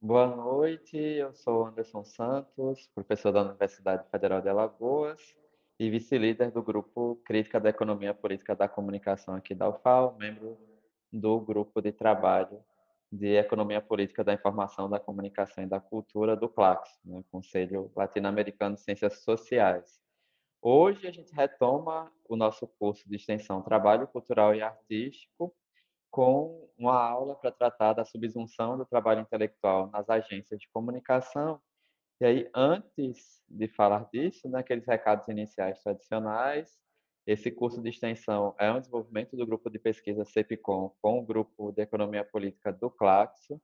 Boa noite, eu sou Anderson Santos, professor da Universidade Federal de Alagoas e vice-líder do grupo Crítica da Economia Política da Comunicação aqui da UFAL, membro do grupo de trabalho de Economia Política da Informação, da Comunicação e da Cultura do CLACS, né, Conselho Latino-Americano de Ciências Sociais. Hoje a gente retoma o nosso curso de extensão Trabalho Cultural e Artístico, com uma aula para tratar da subsunção do trabalho intelectual nas agências de comunicação. E aí, antes de falar disso, né, aqueles recados iniciais tradicionais, esse curso de extensão é um desenvolvimento do grupo de pesquisa CEPCOM com o grupo de Economia Política do Claxo,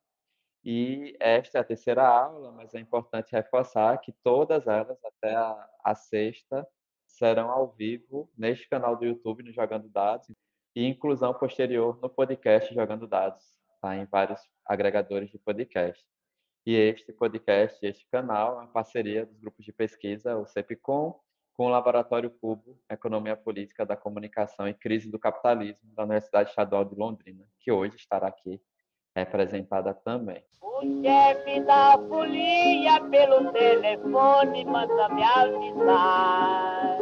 e esta é a terceira aula, mas é importante reforçar que todas elas, até a sexta, serão ao vivo neste canal do YouTube, no Jogando Dados, e inclusão posterior no podcast Jogando Dados, tá? Em vários agregadores de podcast. E este podcast, este canal, é uma parceria dos grupos de pesquisa, o CEPCOM, com o Laboratório Cubo, Economia Política da Comunicação e Crise do Capitalismo, da Universidade Estadual de Londrina, que hoje estará aqui representada também. O chefe da folia pelo telefone manda me avisar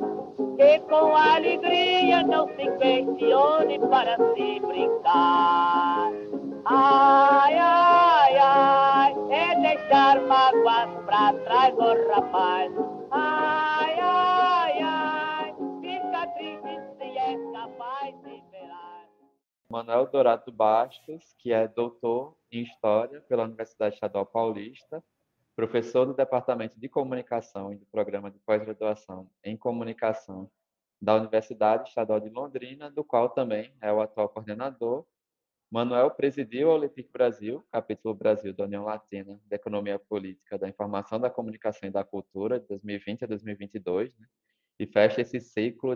que com alegria não se questione para se brincar. Ai, ai, ai, é deixar mágoas pra trás, ô rapaz. Ai, ai, ai, fica triste se é capaz de verar. Manuel Dourado Bastos, que é doutor em História pela Universidade Estadual Paulista, professor do Departamento de Comunicação e do Programa de Pós-Graduação em Comunicação da Universidade Estadual de Londrina, do qual também é o atual coordenador. Manuel presidiu a Olympique Brasil, capítulo Brasil da União Latina de Economia Política, da Informação, da Comunicação e da Cultura, de 2020 a 2022, né? E fecha esse ciclo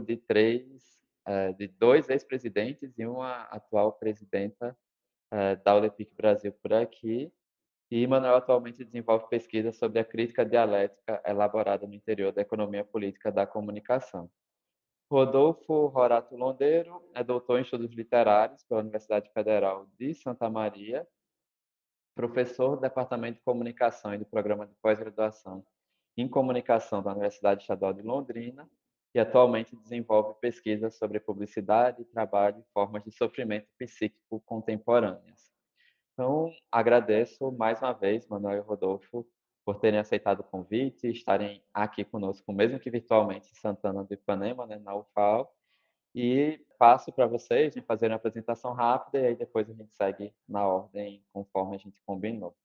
de dois ex-presidentes e uma atual presidenta da Olympique Brasil por aqui. E Manuel atualmente desenvolve pesquisa sobre a crítica dialética elaborada no interior da economia política da comunicação. Rodolfo Rorato Londeiro é doutor em estudos literários pela Universidade Federal de Santa Maria, professor do Departamento de Comunicação e do Programa de Pós-Graduação em Comunicação da Universidade Estadual de Londrina e atualmente desenvolve pesquisas sobre publicidade, trabalho e formas de sofrimento psíquico contemporâneas. Então, agradeço mais uma vez, Manuel e Rodolfo, por terem aceitado o convite e estarem aqui conosco, mesmo que virtualmente, em Santana do Ipanema, né, na UFAL. E passo para vocês fazerem uma apresentação rápida e aí depois a gente segue na ordem conforme a gente combinou.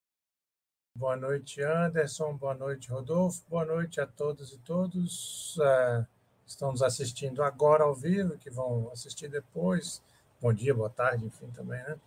Boa noite, Anderson. Boa noite, Rodolfo. Boa noite a todas e todos que estão nos assistindo agora ao vivo, que vão assistir depois. Bom dia, boa tarde, enfim, também, né?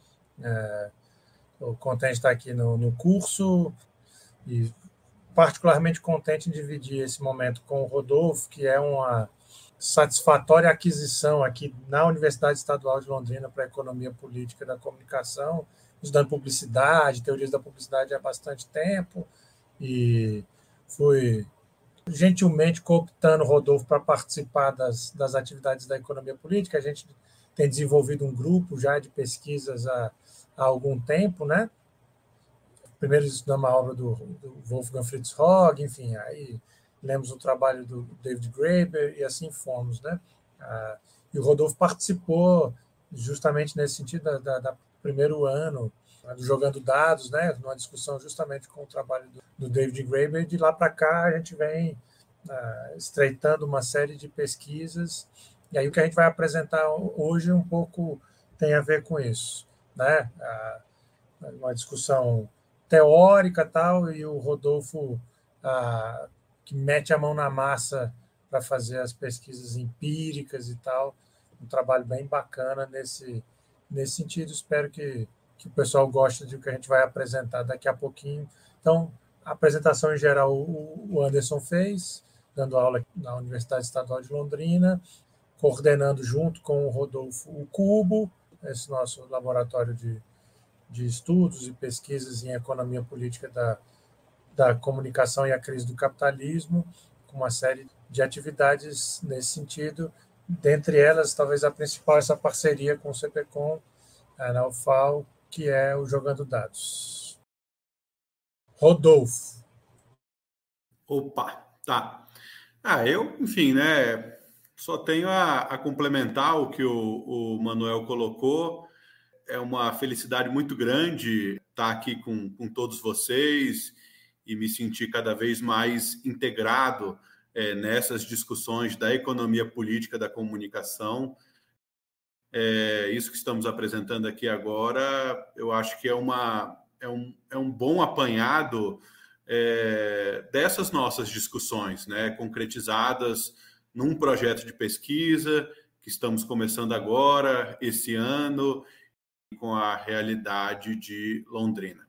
Estou contente de estar aqui no curso e particularmente contente em dividir esse momento com o Rodolfo, que é uma satisfatória aquisição aqui na Universidade Estadual de Londrina para a Economia Política da Comunicação, estudando publicidade, teorias da publicidade há bastante tempo, e fui gentilmente cooptando o Rodolfo para participar das atividades da economia política. A gente tem desenvolvido um grupo já de pesquisas há algum tempo, né? Primeiro estudamos a obra do Wolfgang Fritz Hogg, enfim, aí lemos o trabalho do David Graeber e assim fomos, né? E o Rodolfo participou justamente nesse sentido da primeiro ano do Jogando Dados, né? Numa discussão justamente com o trabalho do David Graeber, e de lá para cá a gente vem estreitando uma série de pesquisas, e aí o que a gente vai apresentar hoje um pouco tem a ver com isso, né? Uma discussão teórica tal, e o Rodolfo que mete a mão na massa para fazer as pesquisas empíricas e tal, um trabalho bem bacana nesse sentido. Espero que o pessoal goste do que a gente vai apresentar daqui a pouquinho. Então, a apresentação em geral o Anderson fez, dando aula na Universidade Estadual de Londrina, coordenando junto com o Rodolfo o Cubo, esse nosso laboratório de estudos e pesquisas em economia política da comunicação e a crise do capitalismo, com uma série de atividades nesse sentido, dentre elas, talvez a principal, essa parceria com o CPCOM, na UFAL, que é o Jogando Dados. Rodolfo. Opa, tá. Eu, enfim, né, só tenho a complementar o que o Manuel colocou. É uma felicidade muito grande estar aqui com todos vocês e me sentir cada vez mais integrado nessas discussões da economia política da comunicação. Isso que estamos apresentando aqui agora, eu acho que é um bom apanhado dessas nossas discussões, né, concretizadas num projeto de pesquisa que estamos começando agora, esse ano, com a realidade de Londrina.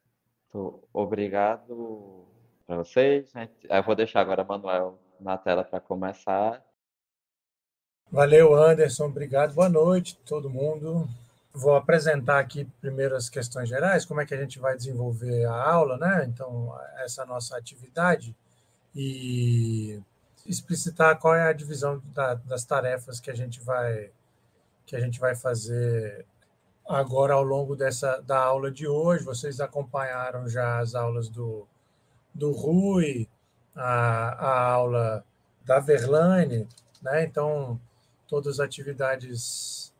Obrigado para vocês. Eu vou deixar agora o Manuel na tela para começar. Valeu, Anderson. Obrigado. Boa noite, todo mundo. Vou apresentar aqui primeiro as questões gerais, como é que a gente vai desenvolver a aula, né? Então, essa nossa atividade e explicitar qual é a divisão das tarefas que a gente vai fazer agora ao longo da aula de hoje. Vocês acompanharam já as aulas do Rui, a aula da Verlaine, né? Então, todas as atividades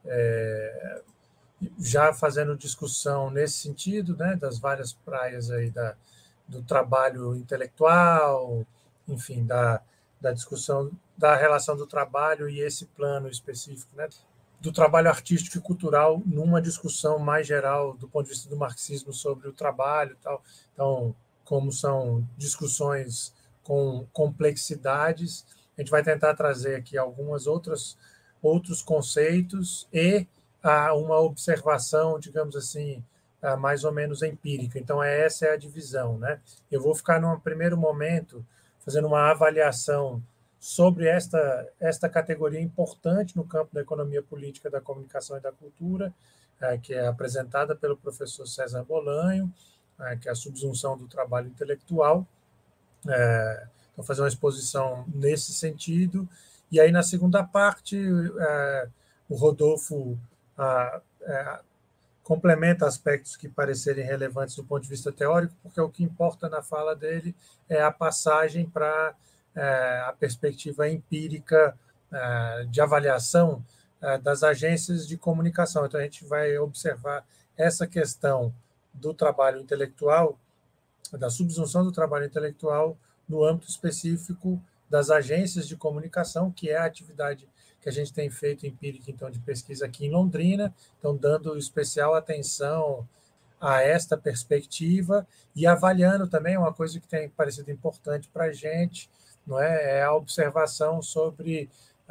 já fazendo discussão nesse sentido, né? Das várias praias aí do trabalho intelectual, enfim, da discussão da relação do trabalho e esse plano específico, né? Do trabalho artístico e cultural numa discussão mais geral do ponto de vista do marxismo sobre o trabalho e tal. Então, como são discussões com complexidades, a gente vai tentar trazer aqui outros conceitos e uma observação, digamos assim, mais ou menos empírica. Então, essa é a divisão, né? Eu vou ficar, num primeiro momento, fazendo uma avaliação sobre esta categoria importante no campo da economia política, da comunicação e da cultura, que é apresentada pelo professor César Bolanho, que é a subsunção do trabalho intelectual. Então, fazer uma exposição nesse sentido. E aí, na segunda parte, o Rodolfo complementa aspectos que parecerem relevantes do ponto de vista teórico, porque o que importa na fala dele é a passagem para a perspectiva empírica de avaliação das agências de comunicação. Então, a gente vai observar essa questão do trabalho intelectual, da subsunção do trabalho intelectual no âmbito específico das agências de comunicação, que é a atividade que a gente tem feito empírica, então, de pesquisa aqui em Londrina, então, dando especial atenção a esta perspectiva e avaliando também uma coisa que tem parecido importante para a gente, não é a observação sobre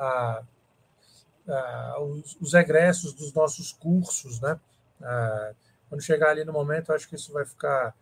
os egressos dos nossos cursos, né? Quando chegar ali no momento, acho que isso vai ficar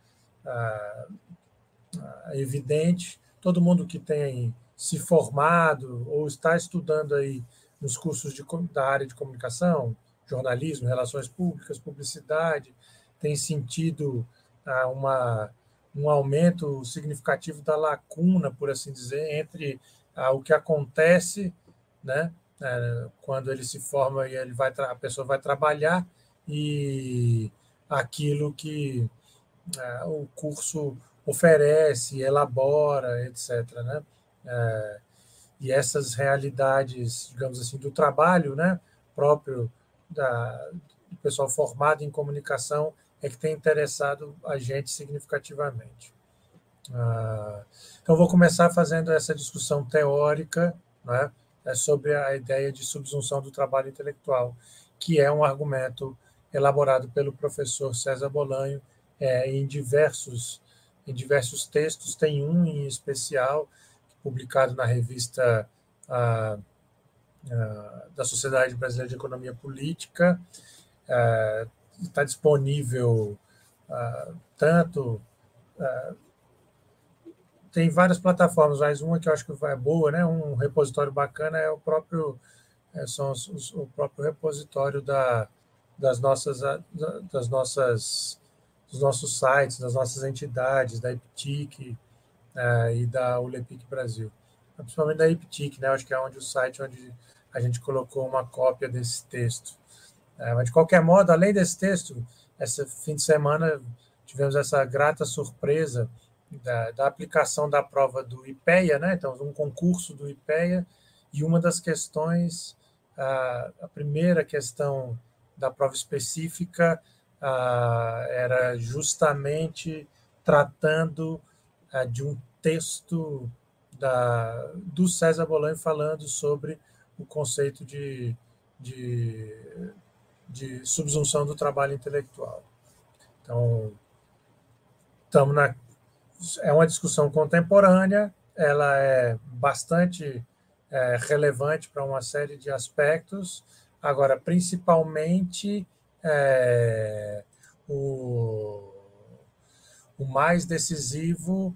evidente. Todo mundo que tem se formado ou está estudando aí nos cursos da área de comunicação, jornalismo, relações públicas, publicidade, tem sentido um aumento significativo da lacuna, por assim dizer, entre o que acontece, né, quando ele se forma e a pessoa vai trabalhar e aquilo que o curso oferece, elabora, etc., né? E essas realidades, digamos assim, do trabalho, né, próprio do pessoal formado em comunicação é que tem interessado a gente significativamente. Então, vou começar fazendo essa discussão teórica, né, sobre a ideia de subsunção do trabalho intelectual, que é um argumento elaborado pelo professor César Bolanho em diversos textos. Tem um em especial, publicado na revista da Sociedade Brasileira de Economia Política. Está disponível tanto... tem várias plataformas, mas uma que eu acho que é boa, né? Um repositório bacana é o próprio repositório dos nossos sites, das nossas entidades, da IPTIC e da ULEPIC Brasil. Principalmente da IPTIC, né? Acho que é o site onde a gente colocou uma cópia desse texto. Mas, de qualquer modo, além desse texto, esse fim de semana tivemos essa grata surpresa da aplicação da prova do IPEA, né? Então, um concurso do IPEA, e uma das questões, a primeira questão da prova específica era justamente tratando de um texto do César Bolan falando sobre o conceito de subsunção do trabalho intelectual. Então, é uma discussão contemporânea, ela é bastante relevante para uma série de aspectos. Agora, principalmente, o mais decisivo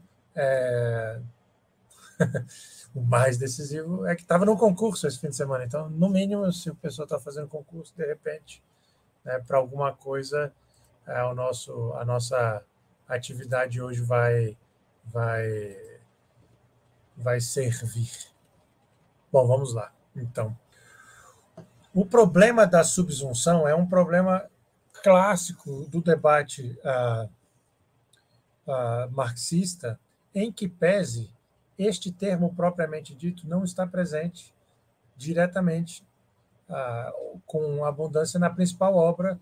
o mais decisivo é que estava no concurso esse fim de semana. Então, no mínimo, se o pessoal está fazendo concurso, de repente, para alguma coisa, a nossa atividade hoje vai servir. Bom, vamos lá. Então, o problema da subsunção é um problema clássico do debate marxista, em que pese este termo propriamente dito não está presente diretamente com abundância na principal obra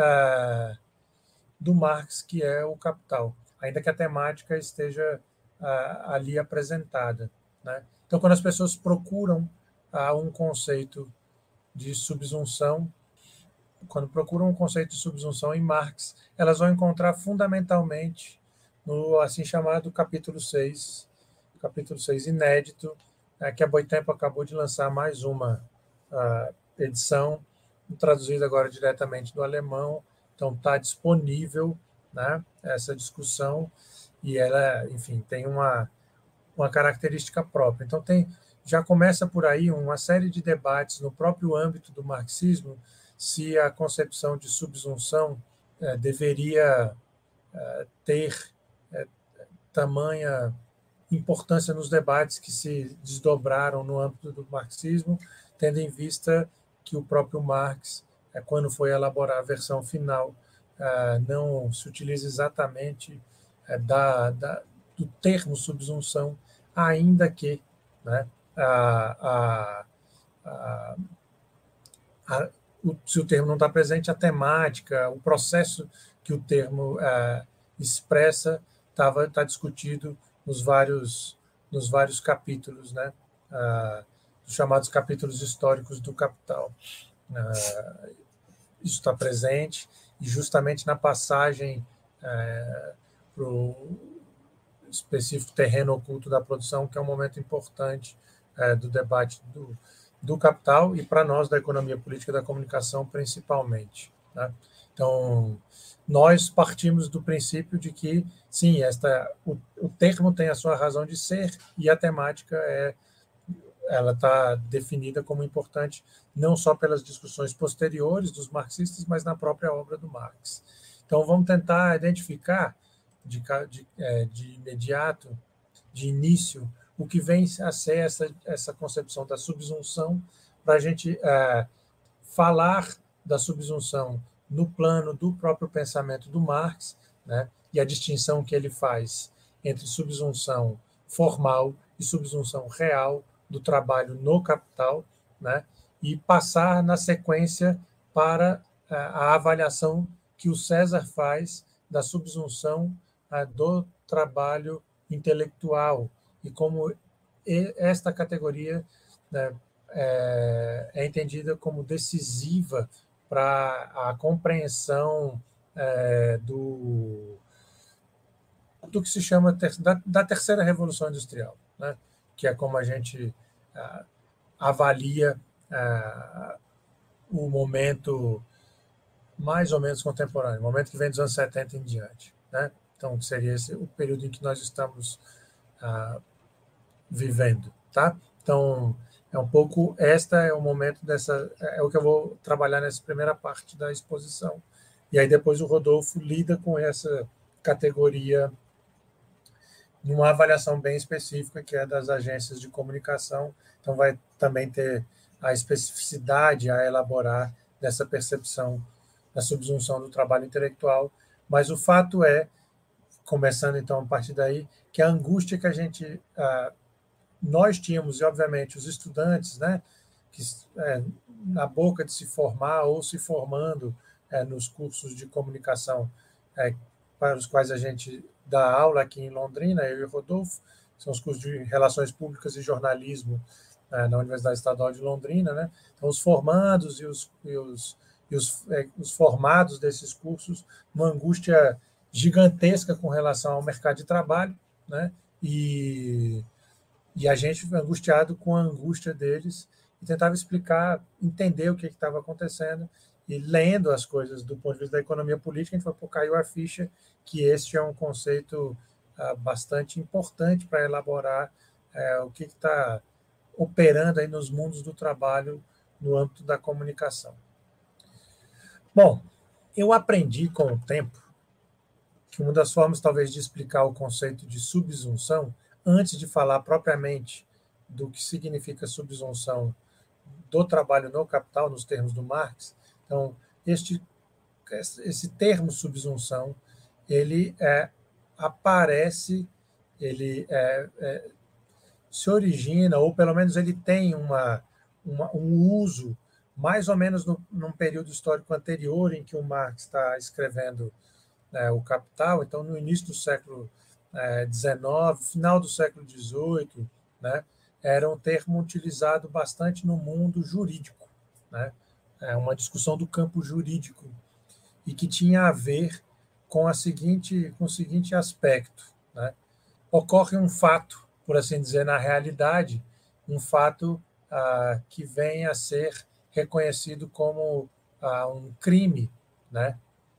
do Marx, que é o Capital, ainda que a temática esteja ali apresentada, né? Então, quando as pessoas procuram um conceito de subsunção, em Marx, elas vão encontrar fundamentalmente no assim chamado capítulo 6 inédito, que a Boitempo acabou de lançar mais uma edição, traduzida agora diretamente do alemão. Então, está disponível, né, essa discussão, e ela, enfim, tem uma característica própria. Então, já começa por aí uma série de debates no próprio âmbito do marxismo, se a concepção de subsunção deveria ter tamanha importância nos debates que se desdobraram no âmbito do marxismo, tendo em vista que o próprio Marx, quando foi elaborar a versão final, não se utiliza exatamente do termo subsunção, ainda que, né, se o termo não está presente, a temática, o processo que o termo expressa está discutido nos vários capítulos, né, os chamados capítulos históricos do Capital. Isso está presente, e justamente na passagem para o específico terreno oculto da produção, que é um momento importante do debate do Capital, e para nós da economia política da comunicação principalmente, né? Então, nós partimos do princípio de que, sim, o termo tem a sua razão de ser, e a temática ela está definida como importante não só pelas discussões posteriores dos marxistas, mas na própria obra do Marx. Então, vamos tentar identificar de imediato, de início, o que vem a ser essa concepção da subsunção, para a gente falar da subsunção no plano do próprio pensamento do Marx, né, e a distinção que ele faz entre subsunção formal e subsunção real do trabalho no Capital, né, e passar na sequência para a avaliação que o César faz da subsunção do trabalho intelectual, e como esta categoria, né, é entendida como decisiva para a compreensão do que se chama da terceira revolução industrial, né, que é como a gente avalia o momento mais ou menos contemporâneo, o momento que vem dos anos 70 em diante, né? Então, seria esse o período em que nós estamos vivendo, tá? Então, é um pouco, é o momento é o que eu vou trabalhar nessa primeira parte da exposição. E aí depois o Rodolfo lida com essa categoria numa avaliação bem específica, que é das agências de comunicação. Então, vai também ter a especificidade a elaborar dessa percepção da subsunção do trabalho intelectual. Mas o fato é começando então a partir daí, que a angústia que nós tínhamos, e obviamente os estudantes, né, que na boca de se formar ou se formando nos cursos de comunicação para os quais a gente dá aula aqui em Londrina, eu e o Rodolfo, são os cursos de Relações Públicas e Jornalismo na Universidade Estadual de Londrina, né? Então, os formandos e os formados desses cursos, uma angústia gigantesca com relação ao mercado de trabalho, né? E a gente angustiado com a angústia deles e tentava explicar, entender o que estava acontecendo, e lendo as coisas do ponto de vista da economia política, a gente falou, caiu a ficha que este é um conceito bastante importante para elaborar o que está operando aí nos mundos do trabalho no âmbito da comunicação. Bom, eu aprendi com o tempo que uma das formas, talvez, de explicar o conceito de subsunção, antes de falar propriamente do que significa subsunção do trabalho no capital, nos termos do Marx. Então, esse termo subsunção, ele aparece, ele se origina, ou pelo menos ele tem um uso mais ou menos num período histórico anterior em que o Marx está escrevendo o Capital, então no início do século XIX, final do século XVIII, né, era um termo utilizado bastante no mundo jurídico, né, uma discussão do campo jurídico, e que tinha a ver com o seguinte aspecto, né? Ocorre um fato, por assim dizer, na realidade, um fato que vem a ser reconhecido como um crime, né?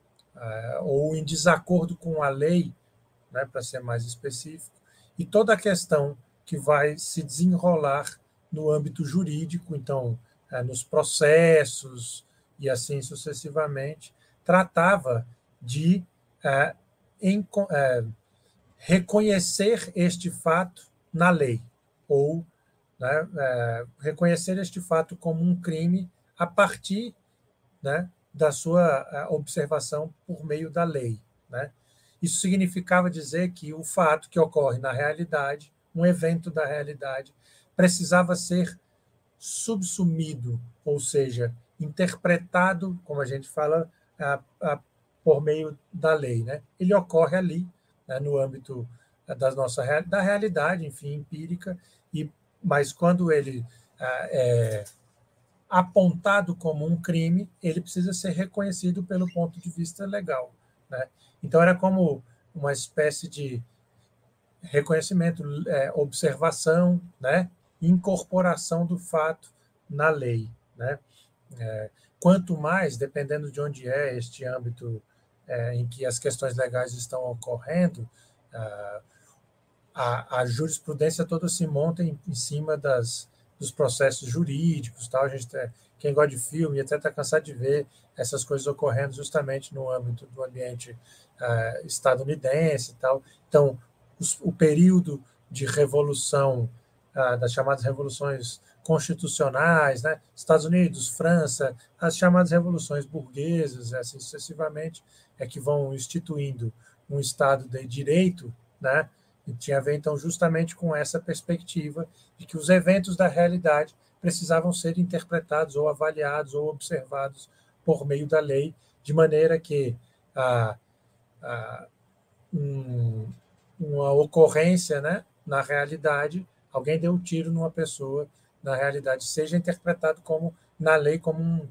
Ou em desacordo com a lei, né, para ser mais específico, e toda a questão que vai se desenrolar no âmbito jurídico, então, nos processos e assim sucessivamente, tratava de reconhecer este fato na lei, ou né, reconhecer este fato como um crime a partir, né, da sua observação por meio da lei, né? Isso significava dizer que o fato que ocorre na realidade, um evento da realidade, precisava ser subsumido, ou seja, interpretado, como a gente fala, por meio da lei, né? Ele ocorre ali, né, no âmbito da realidade, enfim, empírica, mas quando ele é apontado como um crime, ele precisa ser reconhecido pelo ponto de vista legal, né? Então, era como uma espécie de reconhecimento, observação, né? Incorporação do fato na lei, né? Quanto mais, dependendo de onde é este âmbito em que as questões legais estão ocorrendo, a jurisprudência toda se monta em cima dos processos jurídicos, tal. A gente, quem gosta de filme até está cansado de ver essas coisas ocorrendo justamente no âmbito do ambiente estadunidense e tal. Então, o período de revolução, das chamadas revoluções constitucionais, né? Estados Unidos, França, as chamadas revoluções burguesas, assim sucessivamente, que vão instituindo um Estado de direito, né? E tinha a ver, então, justamente com essa perspectiva de que os eventos da realidade precisavam ser interpretados ou avaliados ou observados por meio da lei, de maneira que uma ocorrência, né, na realidade, alguém deu um tiro numa pessoa, na realidade, seja interpretado como, na lei, como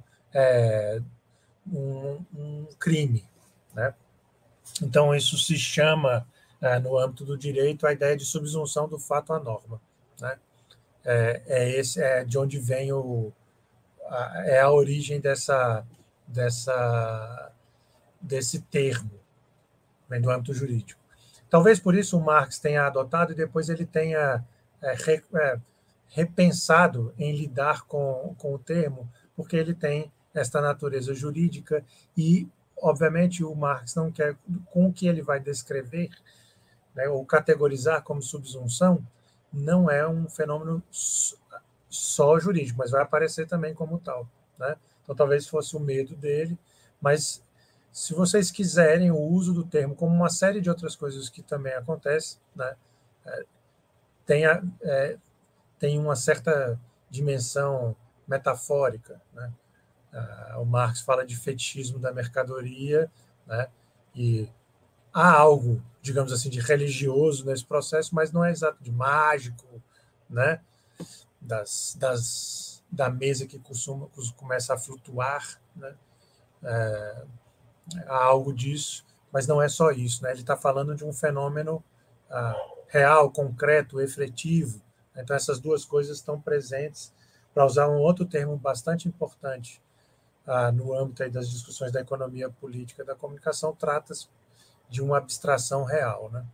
um crime, né? Então, isso se chama, no âmbito do direito, a ideia de subsunção do fato à norma, né? É de onde vem a origem desse termo, vem do âmbito jurídico. Talvez por isso o Marx tenha adotado e depois ele tenha repensado em lidar com o termo, porque ele tem esta natureza jurídica e, obviamente, o Marx não quer, com o que ele vai descrever, né, ou categorizar como subsunção, não é um fenômeno só jurídico, mas vai aparecer também como tal, né? Então, talvez fosse o medo dele, mas se vocês quiserem o uso do termo, como uma série de outras coisas que também acontece, né, tem uma certa dimensão metafórica, né? O Marx fala de fetichismo da mercadoria, né? E há algo, digamos assim, de religioso nesse processo, mas não é exato de mágico, né? Da mesa que começa a flutuar, né? Há algo disso, mas não é só isso, né? Ele está falando de um fenômeno real, concreto, efetivo. Então, essas duas coisas estão presentes. Para usar um outro termo bastante importante no âmbito aí das discussões da economia política da comunicação, trata-se de uma abstração real, né?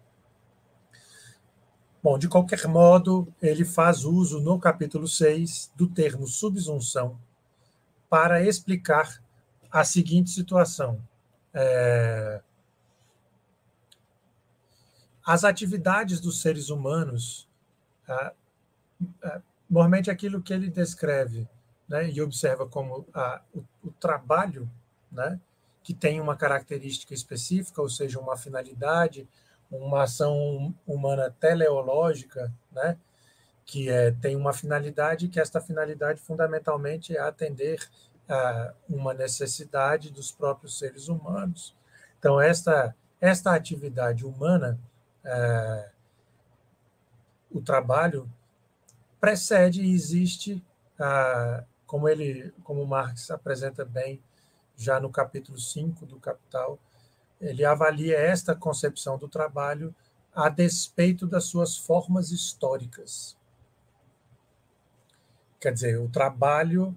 Bom, de qualquer modo, ele faz uso, no capítulo 6, do termo subsunção para explicar a seguinte situação. As atividades dos seres humanos, normalmente aquilo que ele descreve, né, e observa como o trabalho, né, que tem uma característica específica, ou seja, uma finalidade, uma ação humana teleológica, né, que tem uma finalidade, que esta finalidade fundamentalmente é atender a uma necessidade dos próprios seres humanos. Então, esta atividade humana, o trabalho, precede e existe, como Marx apresenta bem já no capítulo 5 do Capital, ele avalia esta concepção do trabalho a despeito das suas formas históricas. Quer dizer, o trabalho,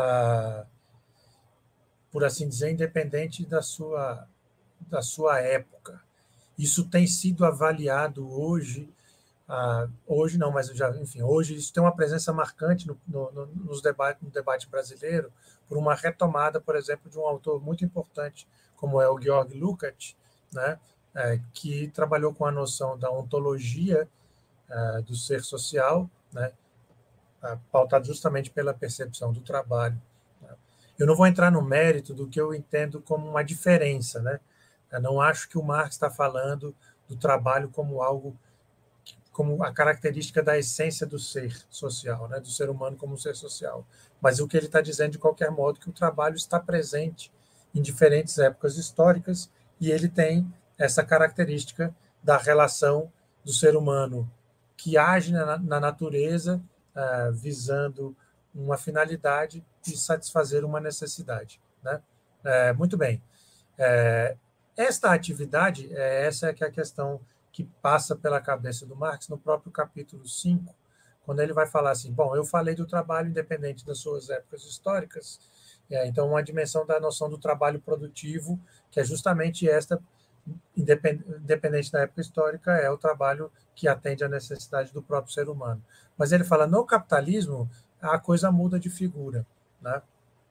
por assim dizer, independente da sua época. Isso tem sido avaliado hoje, hoje não, mas hoje isso tem uma presença marcante no debate brasileiro, por uma retomada, por exemplo, de um autor muito importante, como é o Georg Lukács, né, que trabalhou com a noção da ontologia do ser social, né, pautado justamente pela percepção do trabalho. Eu não vou entrar no mérito do que eu entendo como uma diferença, né? Eu não acho que o Marx está falando do trabalho como algo, como a característica da essência do ser social, né? Do ser humano como um ser social. Mas o que ele está dizendo, de qualquer modo, que o trabalho está presente em diferentes épocas históricas e ele tem essa característica da relação do ser humano que age na natureza, visando uma finalidade e satisfazer uma necessidade, né? Muito bem. Esta atividade, essa que é a questão que passa pela cabeça do Marx no próprio capítulo 5, quando ele vai falar assim, bom, eu falei do trabalho independente das suas épocas históricas, então uma dimensão da noção do trabalho produtivo, que é justamente esta, independente da época histórica, é o trabalho que atende à necessidade do próprio ser humano. Mas ele fala, no capitalismo, a coisa muda de figura, né?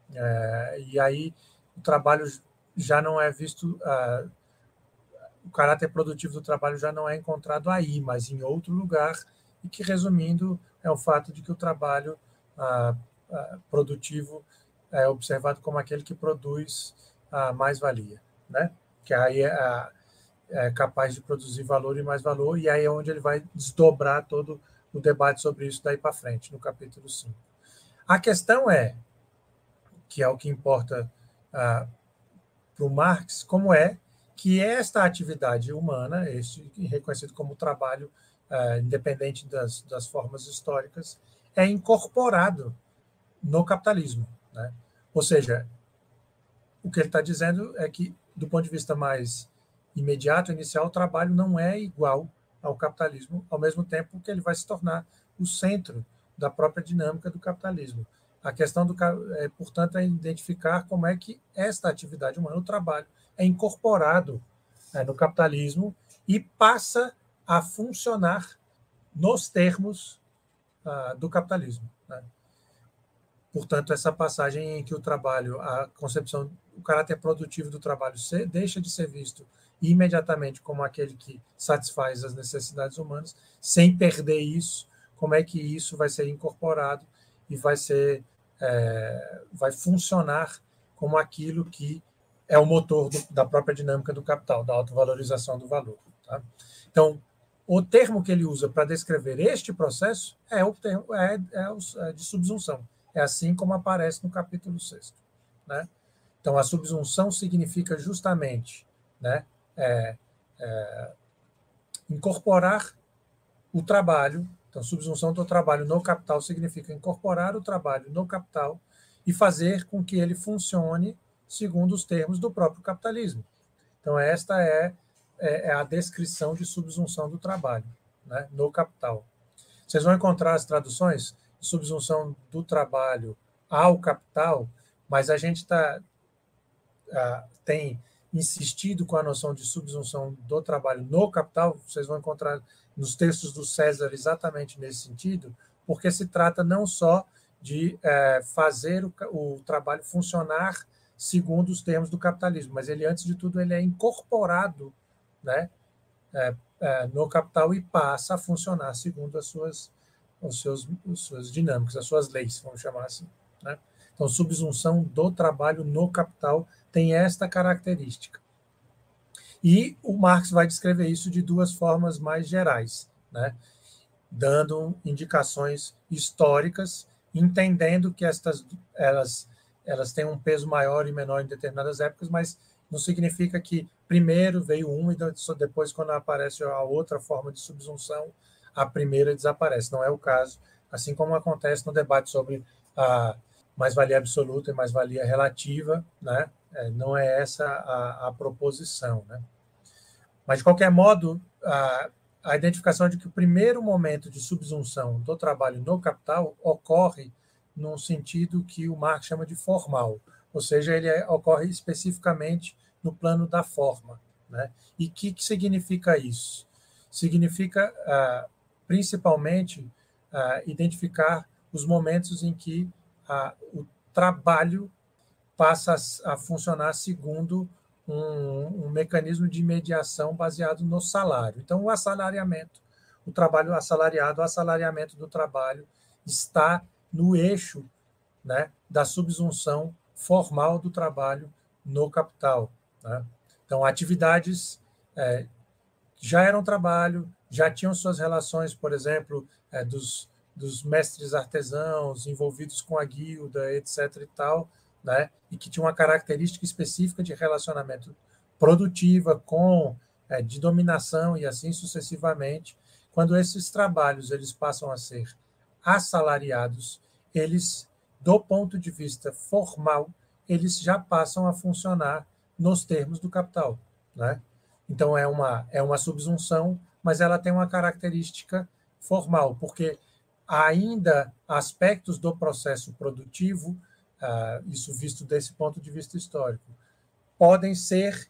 E aí o trabalho já não é visto, o caráter produtivo do trabalho já não é encontrado aí, mas em outro lugar, e que, resumindo, é o fato de que o trabalho produtivo é observado como aquele que produz a mais-valia, né? Que aí é capaz de produzir valor e mais valor, e aí é onde ele vai desdobrar todo o debate sobre isso daí para frente, no capítulo 5. A questão que é o que importa para o Marx, como é que esta atividade humana, reconhecido como trabalho independente das formas históricas, é incorporado no capitalismo, né? Ou seja, o que ele está dizendo é que, do ponto de vista mais imediato, inicial, o trabalho não é igual ao capitalismo, ao mesmo tempo que ele vai se tornar o centro da própria dinâmica do capitalismo. A questão, portanto, é identificar como é que esta atividade humana, o trabalho, é incorporado no capitalismo e passa a funcionar nos termos do capitalismo, né? Portanto, essa passagem em que o trabalho, a concepção, o caráter produtivo do trabalho deixa de ser visto imediatamente como aquele que satisfaz as necessidades humanas, sem perder isso, como é que isso vai ser incorporado e vai funcionar como aquilo que é o motor da própria dinâmica do capital, da autovalorização do valor. Tá? Então, o termo que ele usa para descrever este processo é o termo de subsunção. É assim como aparece no capítulo 6º. Né? Então, a subsunção significa justamente, né, incorporar o trabalho. Então, subsunção do trabalho no capital significa incorporar o trabalho no capital e fazer com que ele funcione segundo os termos do próprio capitalismo. Então, esta é a descrição de subsunção do trabalho, né, no capital. Vocês vão encontrar as traduções de subsunção do trabalho ao capital, mas a gente tem insistido com a noção de subsunção do trabalho no capital. Vocês vão encontrar nos textos do César exatamente nesse sentido, porque se trata não só de fazer o trabalho funcionar segundo os termos do capitalismo, mas ele, antes de tudo, ele é incorporado, né, no capital e passa a funcionar segundo as suas dinâmicas, as suas leis, vamos chamar assim. Né? Então, subsunção do trabalho no capital tem esta característica. E o Marx vai descrever isso de duas formas mais gerais, né? Dando indicações históricas, entendendo que elas têm um peso maior e menor em determinadas épocas, mas não significa que primeiro veio um e depois, quando aparece a outra forma de subsunção, a primeira desaparece. Não é o caso, assim como acontece no debate sobre a mais-valia absoluta e mais-valia relativa, né? Não é essa a proposição. Né? Mas, de qualquer modo, a identificação de que o primeiro momento de subsunção do trabalho no capital ocorre num sentido que o Marx chama de formal, ou seja, ele ocorre especificamente no plano da forma. Né? E o que significa isso? Significa, principalmente, identificar os momentos em que o trabalho passa a funcionar segundo um mecanismo de mediação baseado no salário. Então, o assalariamento, o trabalho assalariado, o assalariamento do trabalho está no eixo, né, da subsunção formal do trabalho no capital. Né? Então, atividades já eram trabalho, já tinham suas relações, por exemplo, dos mestres artesãos envolvidos com a guilda, etc. e tal, né? E que tinha uma característica específica de relacionamento produtiva, de dominação e assim sucessivamente. Quando esses trabalhos eles passam a ser assalariados, eles, do ponto de vista formal, eles já passam a funcionar nos termos do capital. Né? Então, é uma subsunção, mas ela tem uma característica formal, porque ainda aspectos do processo produtivo, isso visto desse ponto de vista histórico, podem ser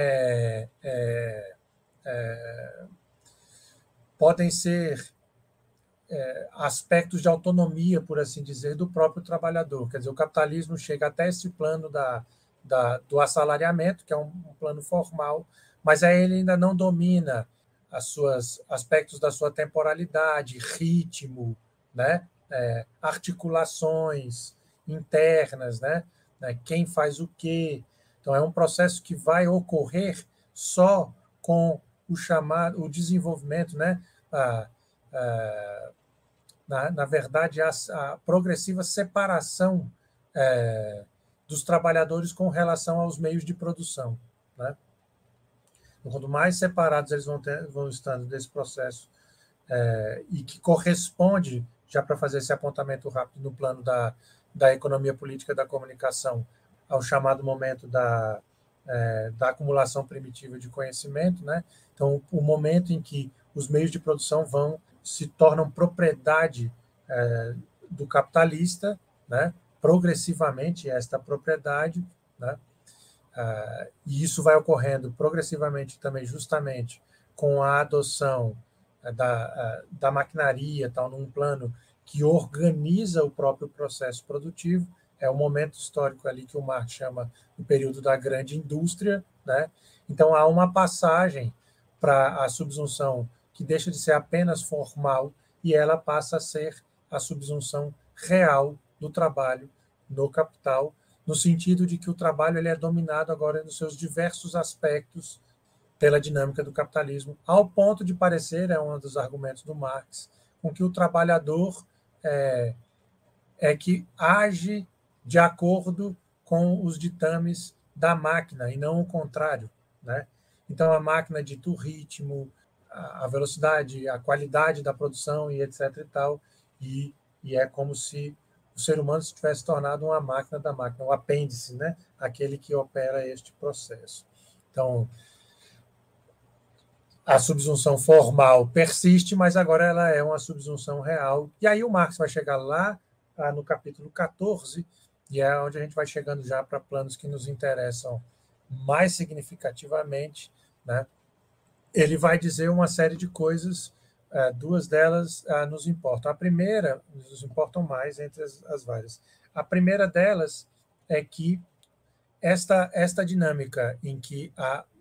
aspectos de autonomia, por assim dizer, do próprio trabalhador. Quer dizer, o capitalismo chega até esse plano do assalariamento, que é um plano formal, mas aí ele ainda não domina aspectos da sua temporalidade, ritmo, né? Articulações internas, né? Quem faz o quê. Então, é um processo que vai ocorrer só com o desenvolvimento, né? Na verdade, a progressiva separação dos trabalhadores com relação aos meios de produção. Né? Quanto mais separados eles vão estando desse processo, e que corresponde, já para fazer esse apontamento rápido no plano da economia política da comunicação, ao chamado momento da acumulação primitiva de conhecimento. Né? Então, o momento em que os meios de produção se tornam propriedade do capitalista, né? Progressivamente esta propriedade, né? E isso vai ocorrendo progressivamente também justamente com a adoção da maquinaria, tal, num plano que organiza o próprio processo produtivo. É o momento histórico ali que o Marx chama o período da grande indústria. Né? Então, há uma passagem para a subsunção que deixa de ser apenas formal e ela passa a ser a subsunção real do trabalho no capital, no sentido de que o trabalho ele é dominado agora nos seus diversos aspectos pela dinâmica do capitalismo, ao ponto de parecer, é um dos argumentos do Marx, com que o trabalhador é que age de acordo com os ditames da máquina, e não o contrário, né? Então, a máquina dita o ritmo, a velocidade, a qualidade da produção e etc. e tal, e é como se o ser humano se tivesse tornado uma máquina da máquina, o apêndice, né? Aquele que opera este processo. Então, a subsunção formal persiste, mas agora ela é uma subsunção real. E aí o Marx vai chegar lá no capítulo 14, e é onde a gente vai chegando já para planos que nos interessam mais significativamente, né? Ele vai dizer uma série de coisas, duas delas nos importam. A primeira, nos importam mais entre as várias. A primeira delas é que esta dinâmica em que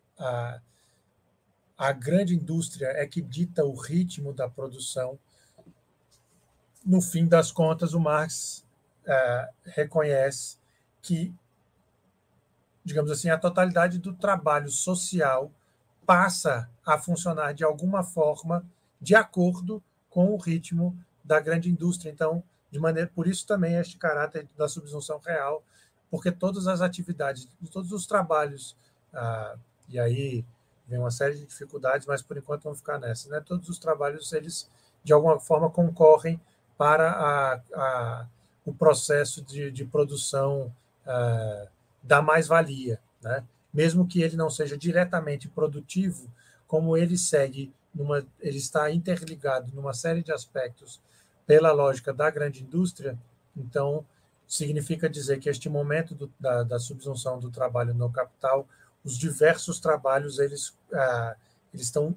a grande indústria é que dita o ritmo da produção, no fim das contas, o Marx reconhece que, digamos assim, a totalidade do trabalho social passa a funcionar de alguma forma de acordo com o ritmo da grande indústria. Então, por isso também este caráter da subsunção real, porque todas as atividades, todos os trabalhos, e aí vem uma série de dificuldades, mas por enquanto vamos ficar nessa, né? Todos os trabalhos, eles de alguma forma concorrem para o processo de produção da mais-valia, né? Mesmo que ele não seja diretamente produtivo, como ele ele está interligado numa série de aspectos pela lógica da grande indústria, então significa dizer que este momento da subsunção do trabalho no capital, os diversos trabalhos eles estão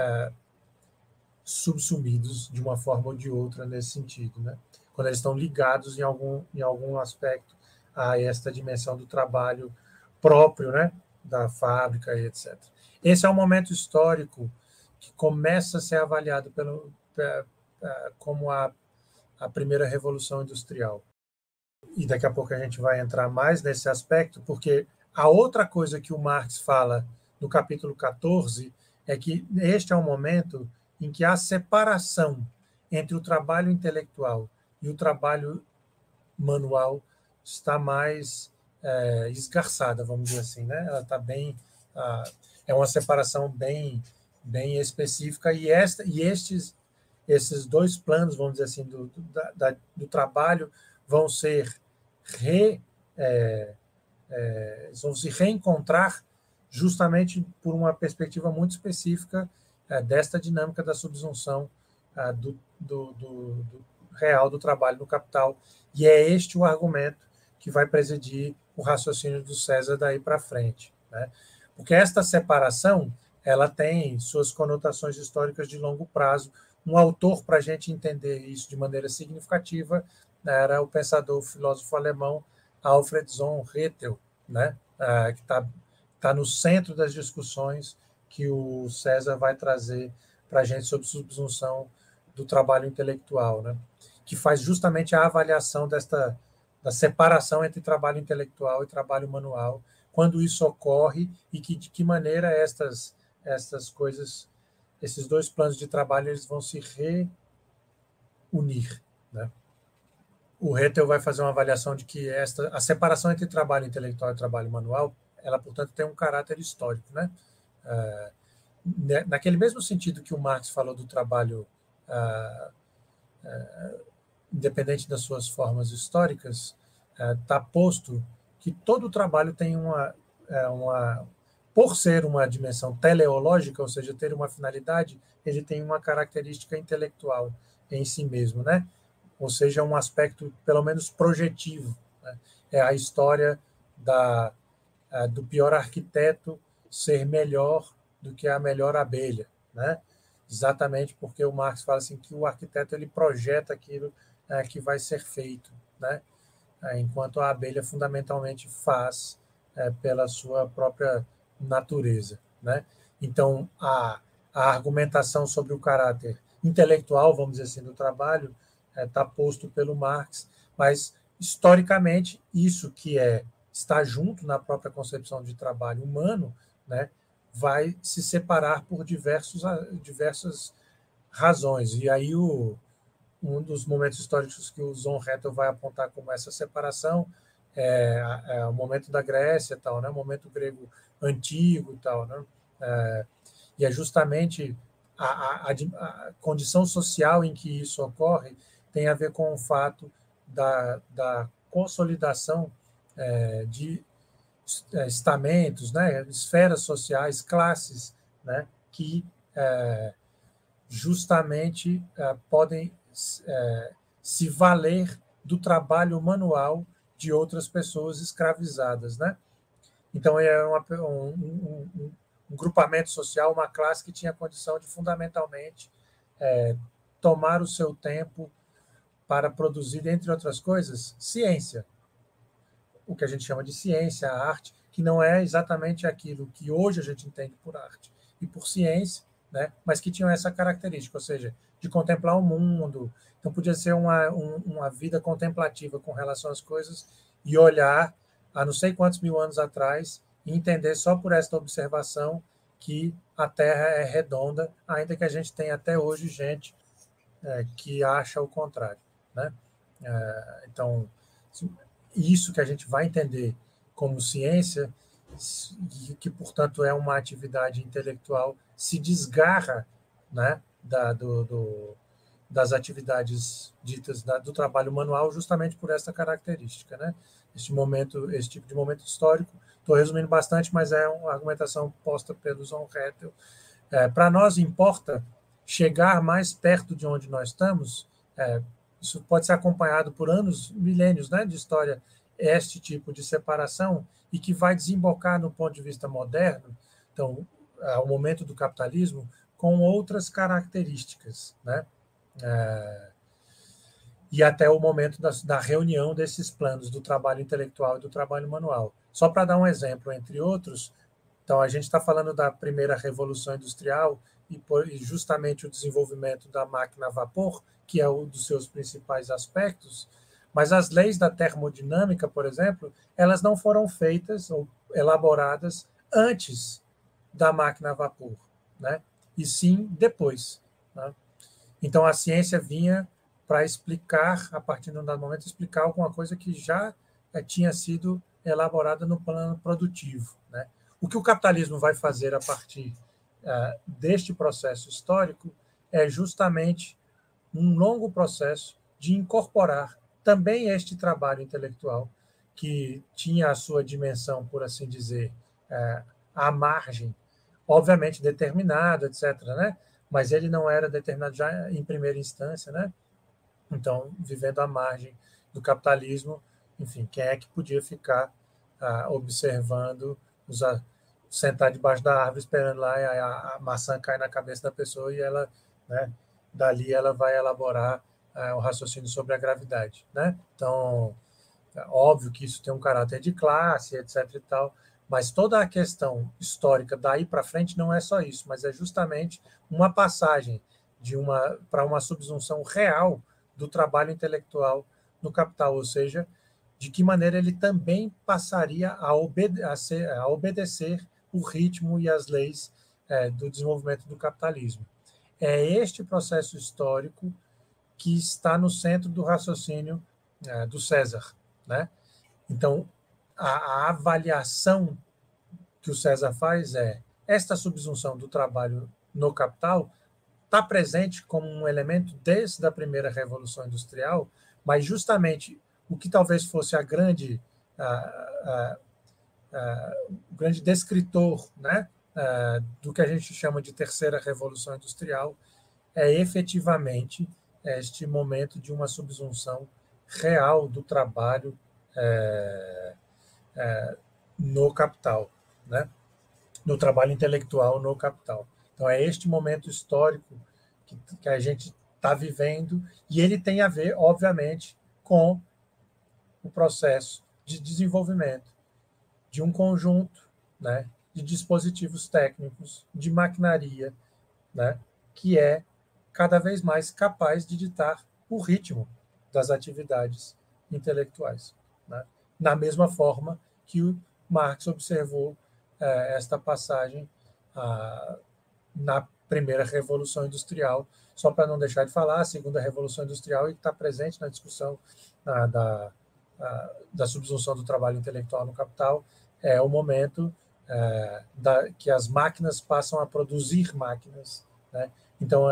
subsumidos de uma forma ou de outra nesse sentido, né? Quando eles estão ligados em algum aspecto a esta dimensão do trabalho próprio, né? Da fábrica e etc. Esse é um momento histórico que começa a ser avaliado como a primeira revolução industrial. E daqui a pouco a gente vai entrar mais nesse aspecto, porque a outra coisa que o Marx fala no capítulo 14 é que este é um momento em que a separação entre o trabalho intelectual e o trabalho manual está mais esgarçada, vamos dizer assim, né? Ela está bem, é uma separação bem específica, e esses dois planos, vamos dizer assim, do trabalho vão ser vão se reencontrar justamente por uma perspectiva muito específica desta dinâmica da subsunção do real do trabalho no capital, e é este o argumento que vai presidir o raciocínio do César daí para frente, né? Porque esta separação ela tem suas conotações históricas de longo prazo. Um autor, para a gente entender isso de maneira significativa, era o pensador, o filósofo alemão Alfred von Hettel, né? Que está no centro das discussões que o César vai trazer para a gente sobre subsunção do trabalho intelectual, né? Que faz justamente a avaliação da separação entre trabalho intelectual e trabalho manual, quando isso ocorre e de que maneira estas coisas, esses dois planos de trabalho, eles vão se reunir, né? O Hettel vai fazer uma avaliação de que a separação entre trabalho intelectual e trabalho manual, ela, portanto, tem um caráter histórico, né? Naquele mesmo sentido que o Marx falou do trabalho independente das suas formas históricas, está posto que todo trabalho tem por ser uma dimensão teleológica, ou seja, ter uma finalidade, ele tem uma característica intelectual em si mesmo, né? Ou seja, um aspecto, pelo menos, projetivo, né? É a história do pior arquiteto ser melhor do que a melhor abelha, né? Exatamente porque o Marx fala assim que o arquiteto ele projeta aquilo que vai ser feito, né? Enquanto a abelha fundamentalmente faz pela sua própria natureza, né? Então, a argumentação sobre o caráter intelectual, vamos dizer assim, do trabalho está posto pelo Marx, mas, historicamente, isso que é está junto na própria concepção de trabalho humano, né, vai se separar por diversas razões. E aí um dos momentos históricos que o Zon Rettel vai apontar como essa separação é o momento da Grécia, tal, né, o momento grego antigo, tal, né, e é justamente a condição social em que isso ocorre tem a ver com o fato da consolidação de estamentos, né, esferas sociais, classes, né, que justamente podem se valer do trabalho manual de outras pessoas escravizadas, né? Então, é um grupamento social, uma classe que tinha a condição de, fundamentalmente, tomar o seu tempo para produzir, entre outras coisas, ciência. O que a gente chama de ciência, a arte, que não é exatamente aquilo que hoje a gente entende por arte e por ciência, né? Mas que tinham essa característica, ou seja, de contemplar o mundo. Então, podia ser uma vida contemplativa com relação às coisas e olhar há não sei quantos mil anos atrás e entender só por esta observação que a Terra é redonda, ainda que a gente tenha até hoje gente que acha o contrário, né? Então, isso que a gente vai entender como ciência, que, portanto, é uma atividade intelectual, se desgarra, né, das atividades ditas do trabalho manual justamente por essa característica, né? Esse tipo de momento histórico, estou resumindo bastante, mas é uma argumentação posta pelo Zon Rettel. Para nós importa chegar mais perto de onde nós estamos. Isso pode ser acompanhado por anos, milênios, né, de história, este tipo de separação, e que vai desembocar no ponto de vista moderno, então, ao momento do capitalismo, com outras características, né? E até o momento da reunião desses planos do trabalho intelectual e do trabalho manual. Só para dar um exemplo, entre outros, então a gente está falando da primeira revolução industrial e justamente o desenvolvimento da máquina a vapor, que é um dos seus principais aspectos, mas as leis da termodinâmica, por exemplo, elas não foram feitas ou elaboradas antes da máquina a vapor, né? E sim depois, né? Então a ciência vinha para explicar, a partir de um dado momento, explicar alguma coisa que já tinha sido elaborada no plano produtivo, né? O que o capitalismo vai fazer a partir deste processo histórico é justamente um longo processo de incorporar também este trabalho intelectual, que tinha a sua dimensão, por assim dizer, à margem, obviamente determinado, etc., né? Mas ele não era determinado já em primeira instância, né? Então, vivendo à margem do capitalismo, enfim, quem é que podia ficar observando, sentar debaixo da árvore, esperando lá a maçã cair na cabeça da pessoa e ela, né, dali ela vai elaborar o raciocínio sobre a gravidade, né? Então, óbvio que isso tem um caráter de classe, etc. e tal, mas toda a questão histórica daí para frente não é só isso, mas é justamente uma passagem para uma subsunção real do trabalho intelectual no capital, ou seja, de que maneira ele também passaria a obedecer o ritmo e as leis do desenvolvimento do capitalismo. É este processo histórico que está no centro do raciocínio do César, né? Então, a avaliação que o César faz esta subsunção do trabalho no capital está presente como um elemento desde a primeira Revolução Industrial, mas justamente o que talvez fosse o grande descritor, né, do que a gente chama de terceira Revolução Industrial é efetivamente este momento de uma subsunção real do trabalho no capital, né? No trabalho intelectual no capital. Então, é este momento histórico que a gente está vivendo, e ele tem a ver, obviamente, com o processo de desenvolvimento de um conjunto, né, de dispositivos técnicos, de maquinaria, né, que é cada vez mais capaz de ditar o ritmo das atividades intelectuais, né? Na mesma forma que o Marx observou esta passagem na primeira Revolução Industrial. Só para não deixar de falar, a segunda Revolução Industrial, e que está presente na discussão da subsunção do trabalho intelectual no capital, é o momento que as máquinas passam a produzir máquinas, né? Então,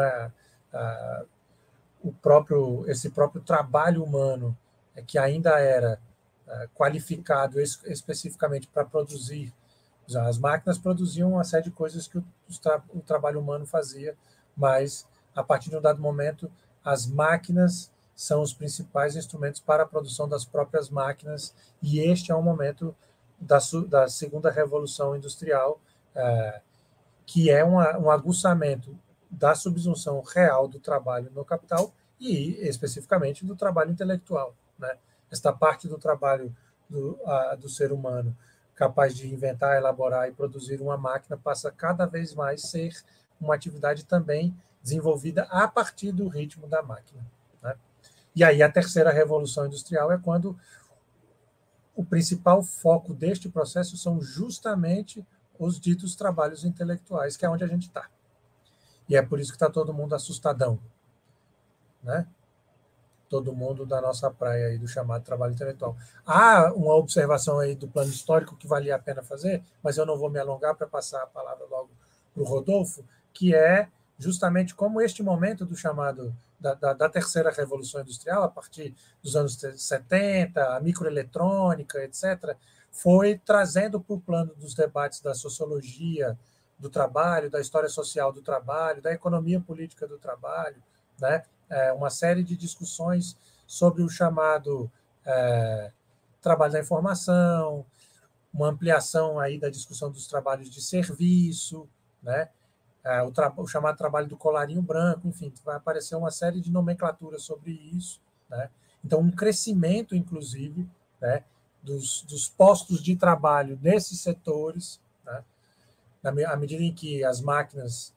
esse próprio trabalho humano, que ainda era qualificado especificamente para produzir, as máquinas produziam uma série de coisas que o trabalho humano fazia, mas, a partir de um dado momento, as máquinas são os principais instrumentos para a produção das próprias máquinas, e este é um momento da segunda Revolução Industrial, que é um aguçamento da subsunção real do trabalho no capital e, especificamente, do trabalho intelectual, né? Esta parte do trabalho do ser humano capaz de inventar, elaborar e produzir uma máquina passa cada vez mais a ser uma atividade também desenvolvida a partir do ritmo da máquina, né? E aí a terceira Revolução Industrial é quando o principal foco deste processo são justamente os ditos trabalhos intelectuais, que é onde a gente está. E é por isso que está todo mundo assustadão, né? Todo mundo da nossa praia aí, do chamado trabalho intelectual. Há uma observação aí do plano histórico que valia a pena fazer, mas eu não vou me alongar para passar a palavra logo para o Rodolfo, que é justamente como este momento do chamado da terceira Revolução Industrial, a partir dos anos 70, a microeletrônica, etc., foi trazendo para o plano dos debates da sociologia do trabalho, da história social do trabalho, da economia política do trabalho, né? Uma série de discussões sobre o chamado trabalho da informação, uma ampliação aí da discussão dos trabalhos de serviço, né? O chamado trabalho do colarinho branco, enfim, vai aparecer uma série de nomenclaturas sobre isso, né? Então, um crescimento, inclusive, né, dos postos de trabalho nesses setores, né, à medida em que as máquinas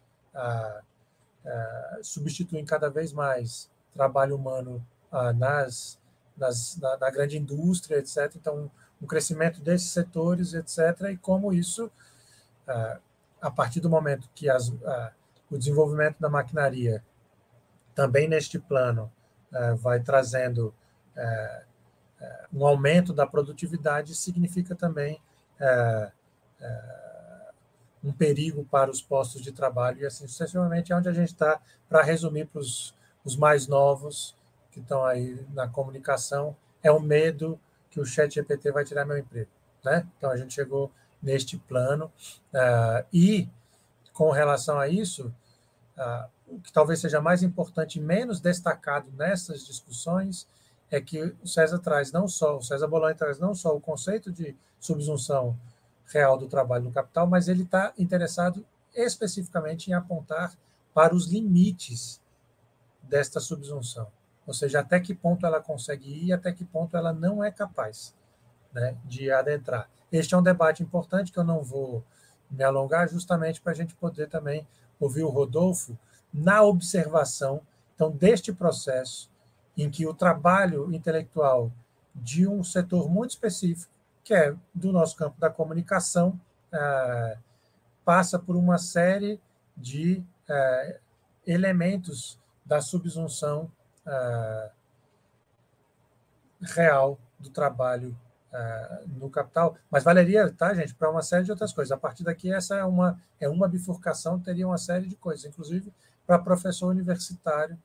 substituem cada vez mais trabalho humano na grande indústria, etc. Então, um crescimento desses setores, etc. E como isso, a partir do momento que o desenvolvimento da maquinaria, também neste plano, vai trazendo um aumento da produtividade, significa também um perigo para os postos de trabalho, e assim sucessivamente é onde a gente está. Para resumir para os mais novos que estão aí na comunicação, é o medo que o ChatGPT vai tirar meu emprego, né? Então, a gente chegou neste plano, e, com relação a isso, o que talvez seja mais importante e menos destacado nessas discussões é que o César Bolonha traz não só o conceito de subsunção real do trabalho no capital, mas ele está interessado especificamente em apontar para os limites desta subsunção, ou seja, até que ponto ela consegue ir e até que ponto ela não é capaz, né, de adentrar. Este é um debate importante que eu não vou me alongar, justamente para a gente poder também ouvir o Rodolfo na observação, então, deste processo em que o trabalho intelectual de um setor muito específico, que é do nosso campo da comunicação, passa por uma série de elementos da subsunção real do trabalho no capital, mas valeria, tá, gente, para uma série de outras coisas. A partir daqui, essa é uma bifurcação, teria uma série de coisas, inclusive para professor universitário.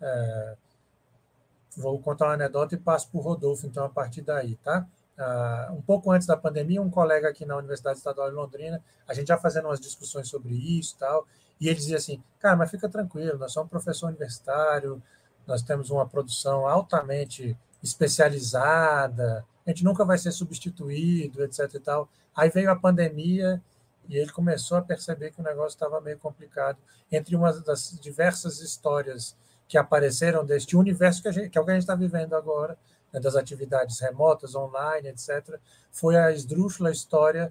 Vou contar uma anedota e passo para o Rodolfo, então, a partir daí, tá? Um pouco antes da pandemia, um colega aqui na Universidade Estadual de Londrina, a gente já fazendo umas discussões sobre isso e tal, e ele dizia assim, cara, mas fica tranquilo, nós somos professor universitário, nós temos uma produção altamente especializada, a gente nunca vai ser substituído, etc. e tal. Aí veio a pandemia e ele começou a perceber que o negócio estava meio complicado. Entre uma das diversas histórias que apareceram deste universo que é o que a gente está vivendo agora, né, das atividades remotas, online, etc., foi a esdrúxula história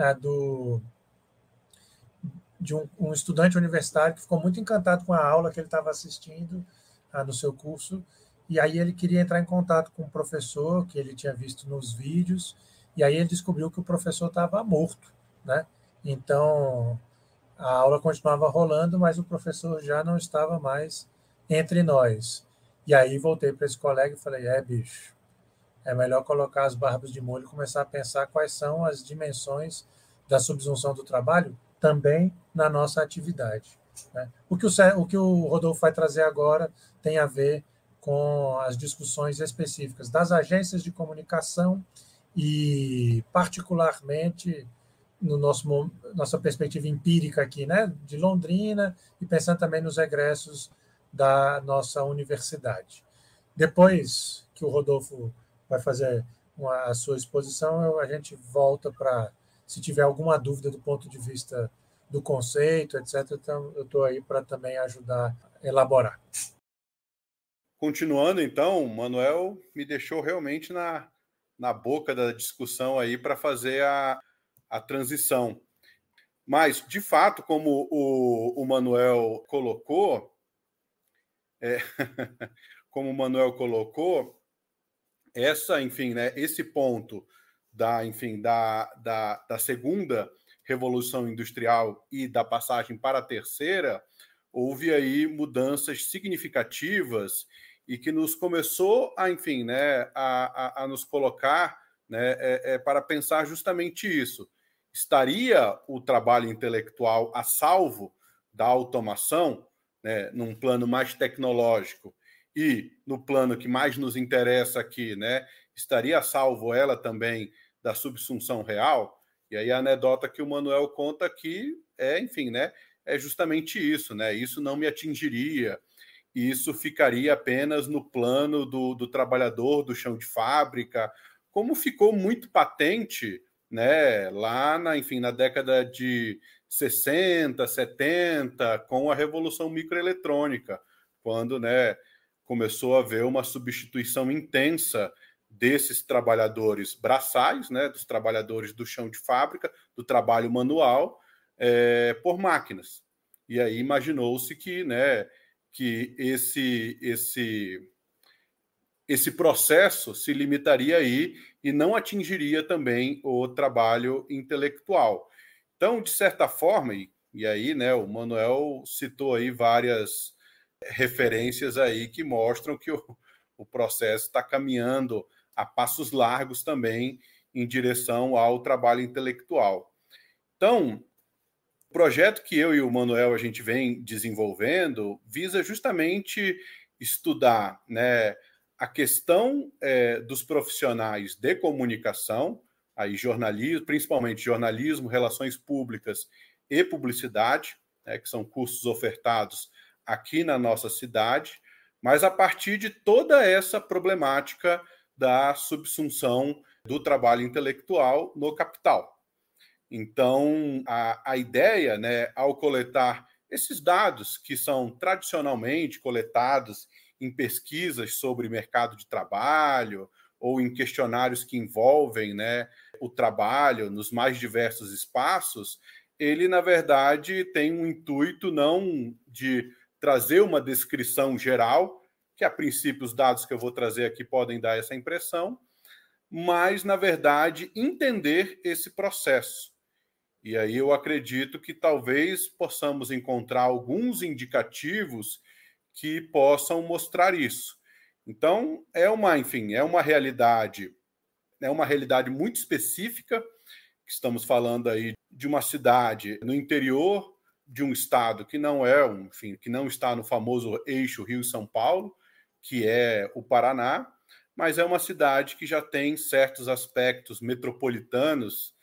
de um estudante universitário que ficou muito encantado com a aula que ele estava assistindo no seu curso, e aí ele queria entrar em contato com um professor que ele tinha visto nos vídeos, e aí ele descobriu que o professor estava morto, né? Então, a aula continuava rolando, mas o professor já não estava mais entre nós. E aí voltei para esse colega e falei, bicho, é melhor colocar as barbas de molho e começar a pensar quais são as dimensões da subsunção do trabalho também na nossa atividade, né? O que o Rodolfo vai trazer agora tem a ver com as discussões específicas das agências de comunicação e, particularmente, no nossa perspectiva empírica aqui, né, de Londrina, e pensando também nos egressos da nossa universidade. Depois que o Rodolfo vai fazer a sua exposição, a gente volta para, se tiver alguma dúvida do ponto de vista do conceito, etc., então eu estou aí para também ajudar a elaborar. Continuando, então, o Manuel me deixou realmente na boca da discussão aí para fazer a transição. Mas, de fato, como o Manuel colocou, como o Manuel colocou, esse ponto da segunda revolução industrial e da passagem para a terceira, houve aí mudanças significativas e que nos começou a nos colocar, né, para pensar justamente isso. Estaria o trabalho intelectual a salvo da automação, né, num plano mais tecnológico, e no plano que mais nos interessa aqui, né, estaria a salvo ela também da subsunção real? E aí a anedota que o Manuel conta aqui é justamente isso, né? Isso não me atingiria, isso ficaria apenas no plano do trabalhador do chão de fábrica, como ficou muito patente, né, lá na década de 60, 70, com a revolução microeletrônica, quando, né, começou a haver uma substituição intensa desses trabalhadores braçais, né, dos trabalhadores do chão de fábrica, do trabalho manual, por máquinas. E aí imaginou-se que, né, que esse processo se limitaria aí e não atingiria também o trabalho intelectual. Então, de certa forma, e aí, né, o Manuel citou aí várias referências aí que mostram que o processo está caminhando a passos largos também em direção ao trabalho intelectual. Então, o projeto que eu e o Manuel a gente vem desenvolvendo visa justamente estudar, né, a questão dos profissionais de comunicação, aí jornalismo, principalmente jornalismo, relações públicas e publicidade, né, que são cursos ofertados aqui na nossa cidade, mas a partir de toda essa problemática da subsunção do trabalho intelectual no capital. Então, a ideia, né, ao coletar esses dados que são tradicionalmente coletados em pesquisas sobre mercado de trabalho ou em questionários que envolvem, né, o trabalho nos mais diversos espaços, ele, na verdade, tem um intuito não de trazer uma descrição geral, que a princípio os dados que eu vou trazer aqui podem dar essa impressão, mas, na verdade, entender esse processo. E aí eu acredito que talvez possamos encontrar alguns indicativos que possam mostrar isso. Então, é uma realidade muito específica, que estamos falando aí de uma cidade no interior de um estado que não que não está no famoso eixo Rio-São Paulo, que é o Paraná, mas é uma cidade que já tem certos aspectos metropolitanos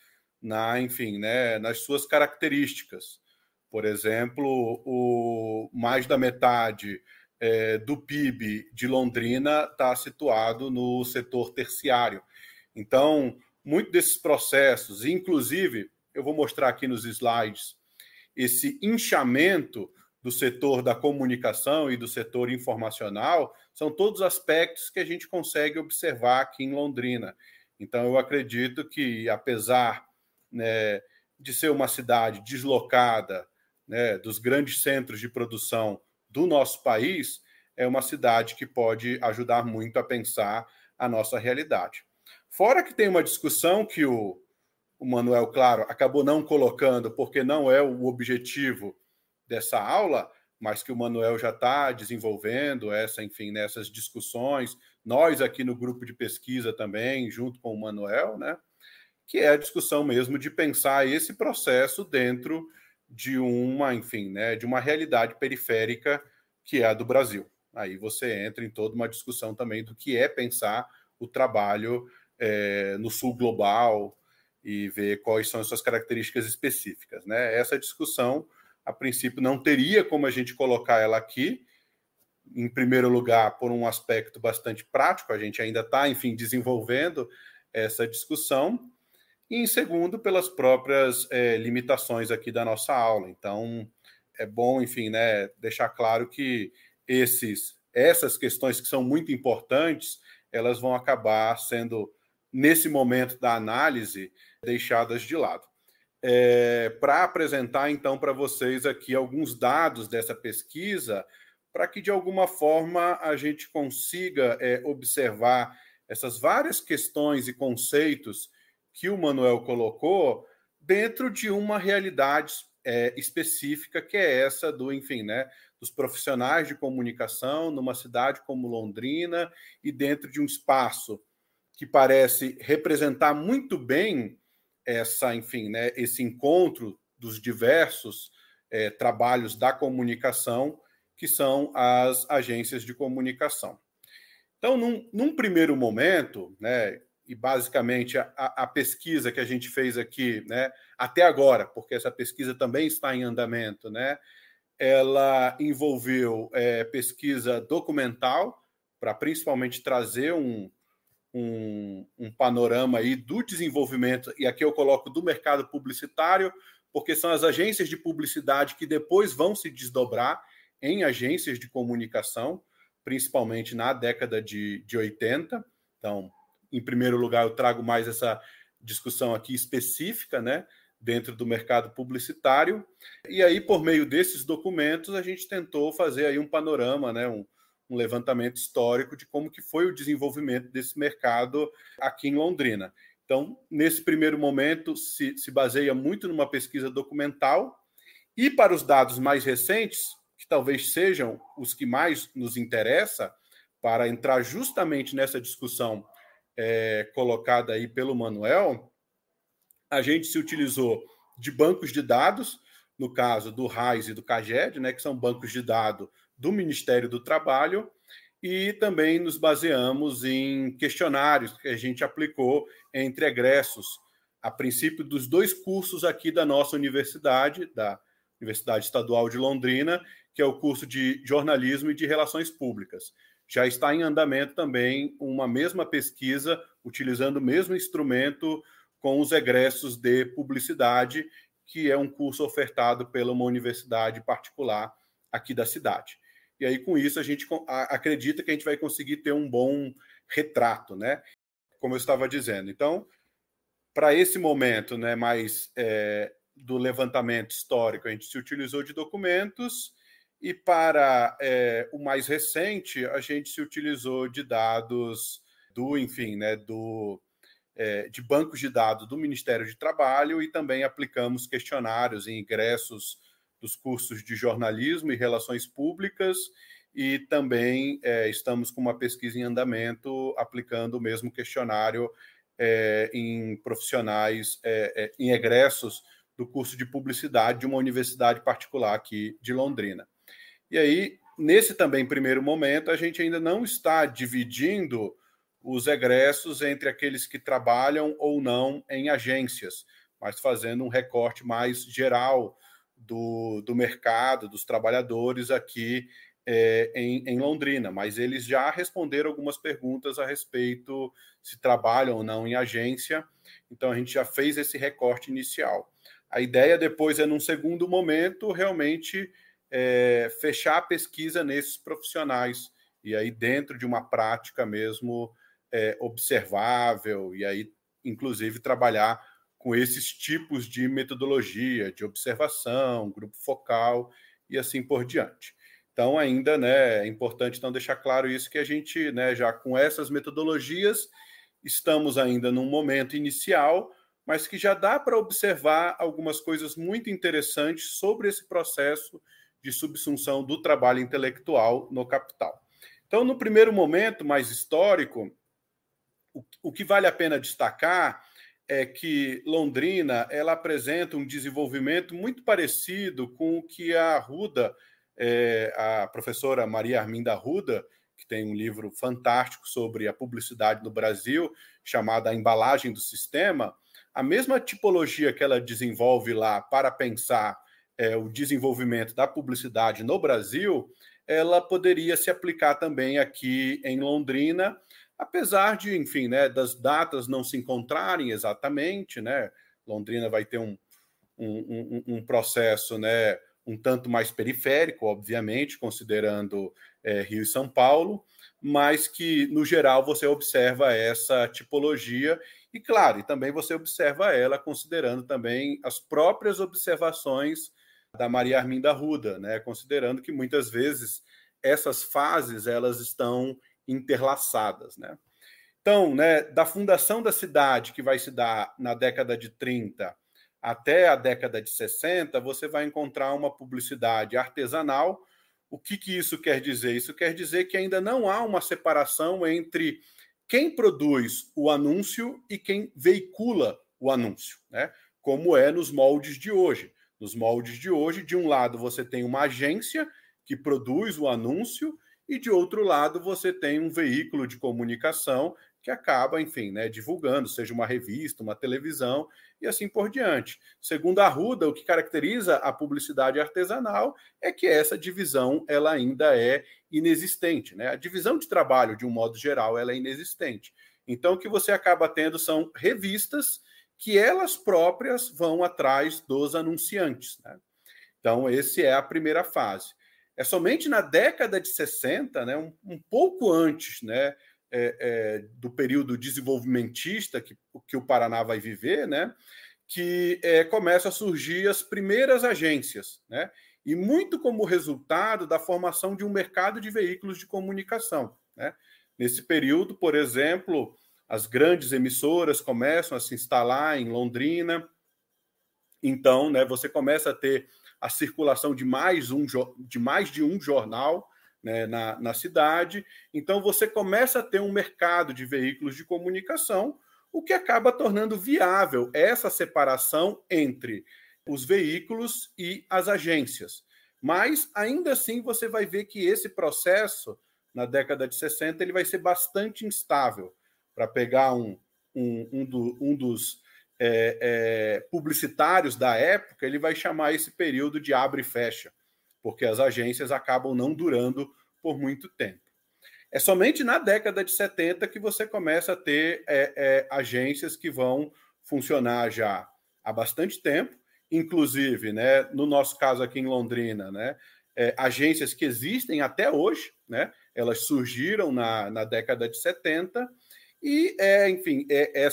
nas suas características. Por exemplo, mais da metade do PIB de Londrina está situado no setor terciário. Então, muito desses processos, inclusive, eu vou mostrar aqui nos slides, esse inchamento do setor da comunicação e do setor informacional, são todos aspectos que a gente consegue observar aqui em Londrina. Então, eu acredito que, apesar, né, de ser uma cidade deslocada, né, dos grandes centros de produção do nosso país, é uma cidade que pode ajudar muito a pensar a nossa realidade. Fora que tem uma discussão que o Manuel, claro, acabou não colocando, porque não é o objetivo dessa aula, mas que o Manuel já está desenvolvendo nessas discussões, nós aqui no grupo de pesquisa também, junto com o Manuel, né, que é a discussão mesmo de pensar esse processo dentro de de uma realidade periférica que é a do Brasil. Aí você entra em toda uma discussão também do que é pensar o trabalho no sul global e ver quais são as suas características específicas, né? Essa discussão, a princípio, não teria como a gente colocar ela aqui, em primeiro lugar, por um aspecto bastante prático, a gente ainda está, desenvolvendo essa discussão, e em segundo, pelas próprias limitações aqui da nossa aula. Então, é bom, deixar claro que essas questões que são muito importantes, elas vão acabar sendo, nesse momento da análise, deixadas de lado. Para apresentar, então, para vocês aqui alguns dados dessa pesquisa, para que, de alguma forma, a gente consiga observar essas várias questões e conceitos que o Manuel colocou dentro de uma realidade específica, que é essa dos profissionais de comunicação numa cidade como Londrina e dentro de um espaço que parece representar muito bem esse encontro dos diversos trabalhos da comunicação, que são as agências de comunicação. Então, num primeiro momento, né, e basicamente a pesquisa que a gente fez aqui, né, até agora, porque essa pesquisa também está em andamento, né, ela envolveu pesquisa documental, para principalmente trazer um panorama aí do desenvolvimento, e aqui eu coloco do mercado publicitário, porque são as agências de publicidade que depois vão se desdobrar em agências de comunicação, principalmente na década de 80. Então, em primeiro lugar, eu trago mais essa discussão aqui específica, né, dentro do mercado publicitário. E aí, por meio desses documentos, a gente tentou fazer aí um panorama, né, um levantamento histórico de como que foi o desenvolvimento desse mercado aqui em Londrina. Então, nesse primeiro momento, se baseia muito numa pesquisa documental, e para os dados mais recentes, que talvez sejam os que mais nos interessa, para entrar justamente nessa discussão colocada aí pelo Manuel, a gente se utilizou de bancos de dados, no caso do RAIS e do CAGED, né, que são bancos de dados do Ministério do Trabalho, e também nos baseamos em questionários que a gente aplicou entre egressos, a princípio dos 2 cursos aqui da nossa universidade, da Universidade Estadual de Londrina, que é o curso de Jornalismo e de Relações Públicas. Já está em andamento também uma mesma pesquisa, utilizando o mesmo instrumento com os egressos de Publicidade, que é um curso ofertado pela uma universidade particular aqui da cidade. E aí, com isso, a gente acredita que a gente vai conseguir ter um bom retrato, né? Como eu estava dizendo. Então, para esse momento, né, mais do levantamento histórico, a gente se utilizou de documentos, e para o mais recente, a gente se utilizou de dados de bancos de dados do Ministério de Trabalho, e também aplicamos questionários em ingressos dos cursos de jornalismo e relações públicas, e também estamos com uma pesquisa em andamento aplicando o mesmo questionário em profissionais, em egressos do curso de publicidade de uma universidade particular aqui de Londrina. E aí, nesse também primeiro momento, a gente ainda não está dividindo os egressos entre aqueles que trabalham ou não em agências, mas fazendo um recorte mais geral do mercado, dos trabalhadores aqui em Londrina. Mas eles já responderam algumas perguntas a respeito se trabalham ou não em agência, então a gente já fez esse recorte inicial. A ideia depois é, num segundo momento, realmente fechar a pesquisa nesses profissionais, e aí dentro de uma prática mesmo observável, e aí, inclusive, trabalhar com esses tipos de metodologia, de observação, grupo focal e assim por diante. Então, ainda, né, é importante então deixar claro isso, que a gente, né, já com essas metodologias estamos ainda num momento inicial, mas que já dá para observar algumas coisas muito interessantes sobre esse processo de subsunção do trabalho intelectual no capital. Então, no primeiro momento mais histórico, o que vale a pena destacar é que Londrina ela apresenta um desenvolvimento muito parecido com o que a Arruda, a professora Maria Arminda Arruda, que tem um livro fantástico sobre a publicidade no Brasil, chamado A Embalagem do Sistema, a mesma tipologia que ela desenvolve lá para pensar o desenvolvimento da publicidade no Brasil, ela poderia se aplicar também aqui em Londrina, apesar de, enfim, né, das datas não se encontrarem exatamente, né? Londrina vai ter um processo, né, um tanto mais periférico, obviamente, considerando Rio e São Paulo, mas que, no geral, você observa essa tipologia e, claro, e também você observa ela considerando também as próprias observações da Maria Arminda Arruda, né, considerando que, muitas vezes, essas fases elas estão interlaçadas, né? Então, né, da fundação da cidade, que vai se dar na década de 30 até a década de 60, você vai encontrar uma publicidade artesanal. O que isso quer dizer? Isso quer dizer que ainda não há uma separação entre quem produz o anúncio e quem veicula o anúncio, né? Como é nos moldes de hoje. Nos moldes de hoje, de um lado, você tem uma agência que produz o anúncio e, de outro lado, você tem um veículo de comunicação que acaba, enfim, né, divulgando, seja uma revista, uma televisão e assim por diante. Segundo a Arruda, o que caracteriza a publicidade artesanal é que essa divisão ela ainda é inexistente, né? A divisão de trabalho, de um modo geral, ela é inexistente. Então, o que você acaba tendo são revistas que elas próprias vão atrás dos anunciantes, né? Então, essa é a primeira fase. É somente na década de 60, né, um pouco antes, né, do período desenvolvimentista que o Paraná vai viver, né, que começam a surgir as primeiras agências, né, e muito como resultado da formação de um mercado de veículos de comunicação, né. Nesse período, por exemplo, as grandes emissoras começam a se instalar em Londrina. Então, né, você começa a ter a circulação de mais de um jornal, né, na cidade. Então, você começa a ter um mercado de veículos de comunicação, o que acaba tornando viável essa separação entre os veículos e as agências. Mas, ainda assim, você vai ver que esse processo, na década de 60, ele vai ser bastante instável. Para pegar um dos publicitários da época, ele vai chamar esse período de abre e fecha, porque as agências acabam não durando por muito tempo. É somente na década de 70 que você começa a ter agências que vão funcionar já há bastante tempo, inclusive, né, no nosso caso aqui em Londrina, né, agências que existem até hoje, né, elas surgiram na década de 70 e, enfim,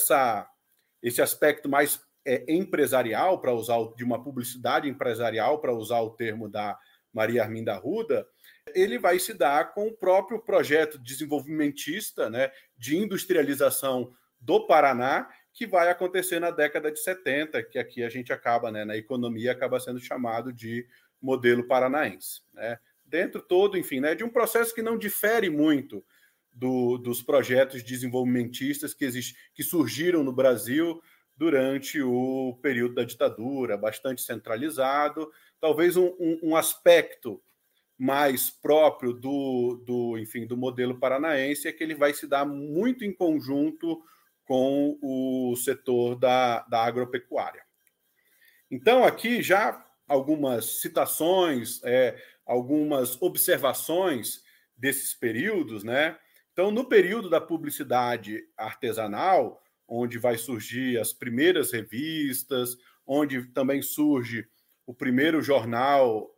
esse aspecto mais empresarial, para usar de uma publicidade empresarial, para usar o termo da Maria Arminda Arruda, ele vai se dar com o próprio projeto desenvolvimentista, né, de industrialização do Paraná, que vai acontecer na década de 70, que aqui a gente acaba, né, na economia, acaba sendo chamado de modelo paranaense, né? Dentro todo, enfim, né, de um processo que não difere muito dos projetos desenvolvimentistas que surgiram no Brasil durante o período da ditadura, bastante centralizado. Talvez um aspecto mais próprio enfim, do modelo paranaense é que ele vai se dar muito em conjunto com o setor da agropecuária. Então, aqui já algumas citações, algumas observações desses períodos, né? Então, no período da publicidade artesanal, onde vai surgir as primeiras revistas, onde também surge o primeiro jornal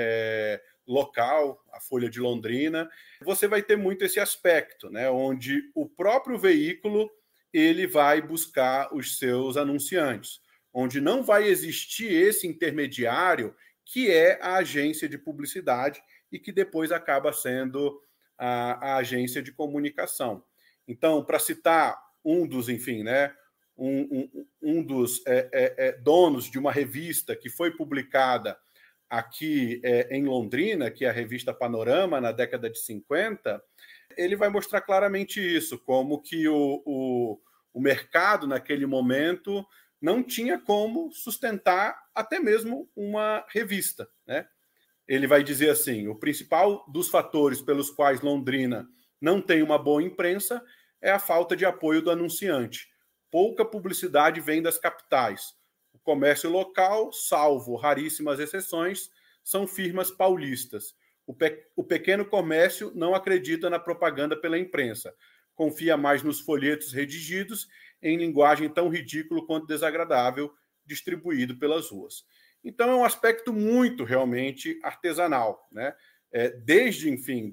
local, a Folha de Londrina, você vai ter muito esse aspecto, né, onde o próprio veículo ele vai buscar os seus anunciantes, onde não vai existir esse intermediário que é a agência de publicidade e que depois acaba sendo a agência de comunicação. Então, para citar enfim, né, um dos donos de uma revista que foi publicada aqui em Londrina, que é a revista Panorama, na década de 50, ele vai mostrar claramente isso, como que o mercado, naquele momento, não tinha como sustentar até mesmo uma revista, né? Ele vai dizer assim, o principal dos fatores pelos quais Londrina não tem uma boa imprensa é a falta de apoio do anunciante. Pouca publicidade vem das capitais. O comércio local, salvo raríssimas exceções, são firmas paulistas. O pequeno comércio não acredita na propaganda pela imprensa. Confia mais nos folhetos redigidos em linguagem tão ridícula quanto desagradável, distribuído pelas ruas. Então, é um aspecto muito, realmente, artesanal, né? Desde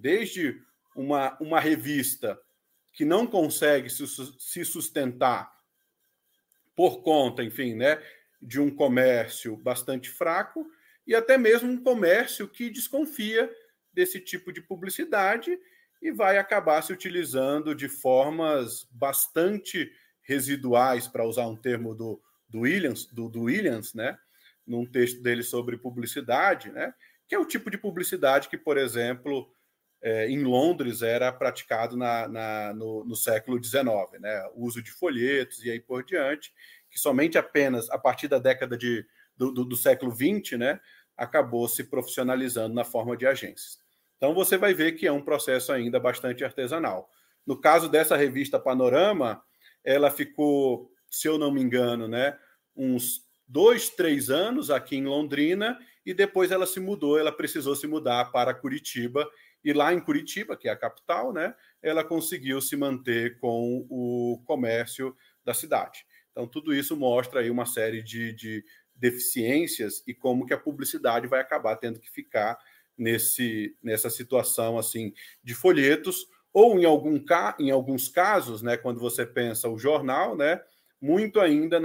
uma revista que não consegue se sustentar por conta, enfim, né, de um comércio bastante fraco e até mesmo um comércio que desconfia desse tipo de publicidade e vai acabar se utilizando de formas bastante residuais, para usar um termo do Williams, né, num texto dele sobre publicidade, né, que é o tipo de publicidade que, por exemplo, em Londres era praticado no século XIX, né? O uso de folhetos e aí por diante, que somente apenas a partir da década do século XX, né, acabou se profissionalizando na forma de agências. Então você vai ver que é um processo ainda bastante artesanal. No caso dessa revista Panorama, ela ficou, se eu não me engano, né, uns 2, 3 anos aqui em Londrina e depois ela precisou se mudar para Curitiba. E lá em Curitiba, que é a capital, né, ela conseguiu se manter com o comércio da cidade. Então, tudo isso mostra aí uma série de deficiências e como que a publicidade vai acabar tendo que ficar nessa situação assim de folhetos, ou em alguns casos, né, quando você pensa o jornal, né, muito ainda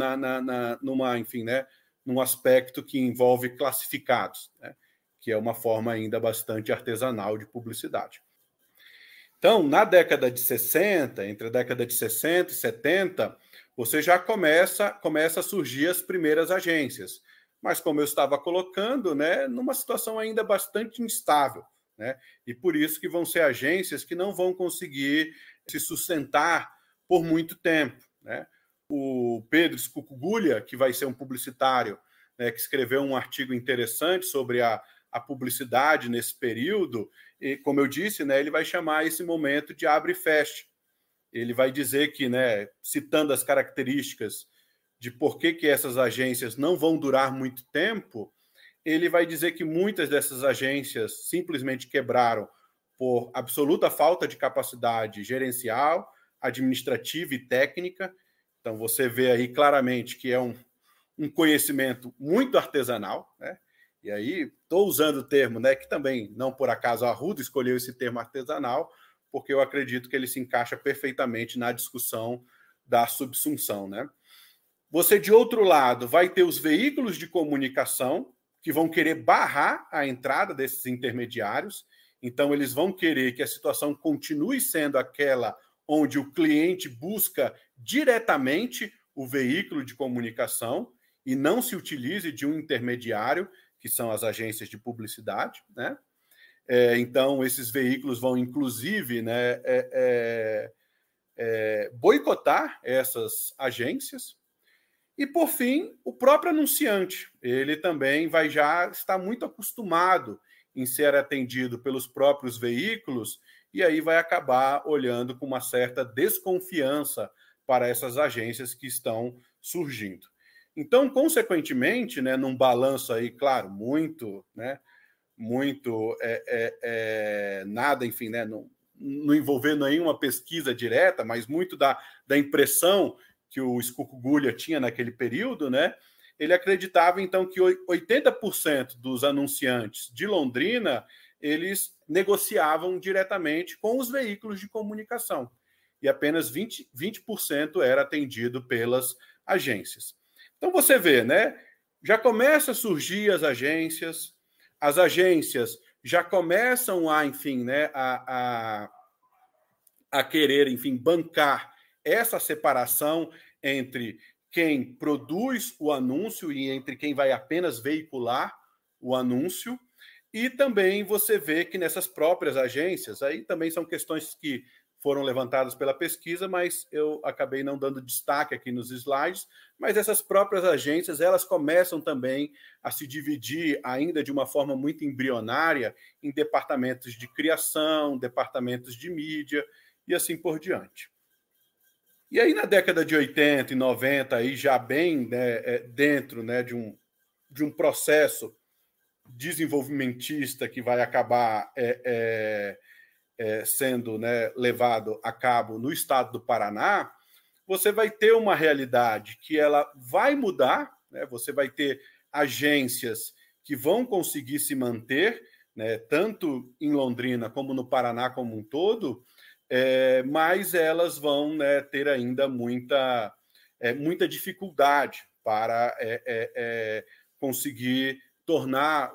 num aspecto que envolve classificados, né, que é uma forma ainda bastante artesanal de publicidade. Então, na década de 60, entre a década de 60 e 70, você já começa a surgir as primeiras agências. Mas, como eu estava colocando, né, numa situação ainda bastante instável, né? E por isso que vão ser agências que não vão conseguir se sustentar por muito tempo, né? O Pedro Scucugulha, que vai ser um publicitário, né, que escreveu um artigo interessante sobre a publicidade nesse período, e, como eu disse, né, ele vai chamar esse momento de abre e fecha. Ele vai dizer que, né, citando as características de por que essas agências não vão durar muito tempo, ele vai dizer que muitas dessas agências simplesmente quebraram por absoluta falta de capacidade gerencial, administrativa e técnica. Então, você vê aí claramente que é um conhecimento muito artesanal, né? E aí, estou usando o termo, né, que também, não por acaso, a Arruda escolheu esse termo artesanal, porque eu acredito que ele se encaixa perfeitamente na discussão da subsunção, né? Você, de outro lado, vai ter os veículos de comunicação que vão querer barrar a entrada desses intermediários, então eles vão querer que a situação continue sendo aquela onde o cliente busca diretamente o veículo de comunicação e não se utilize de um intermediário, que são as agências de publicidade, né? Então, esses veículos vão, inclusive, né, boicotar essas agências. E, por fim, o próprio anunciante. Ele também vai já estar muito acostumado em ser atendido pelos próprios veículos e aí vai acabar olhando com uma certa desconfiança para essas agências que estão surgindo. Então, consequentemente, né, num balanço aí, claro, muito, né, nada, enfim, né, não envolvendo nenhuma pesquisa direta, mas muito da impressão que o Scucugulha tinha naquele período, né, ele acreditava, então, que 80% dos anunciantes de Londrina, eles negociavam diretamente com os veículos de comunicação, e apenas 20% era atendido pelas agências. Então, você vê, né? Já começa a surgir as agências já começam a, enfim, né, a querer, enfim, bancar essa separação entre quem produz o anúncio e entre quem vai apenas veicular o anúncio. E também você vê que nessas próprias agências, aí também são questões que foram levantadas pela pesquisa, mas eu acabei não dando destaque aqui nos slides, mas essas próprias agências, elas começam também a se dividir ainda de uma forma muito embrionária em departamentos de criação, departamentos de mídia e assim por diante. E aí, na década de 80 e 90, aí já bem, né, dentro, né, de um processo desenvolvimentista que vai acabar sendo, né, levado a cabo no estado do Paraná, você vai ter uma realidade que ela vai mudar, né? Você vai ter agências que vão conseguir se manter, né, tanto em Londrina como no Paraná como um todo, mas elas vão, né, ter ainda muita dificuldade para conseguir tornar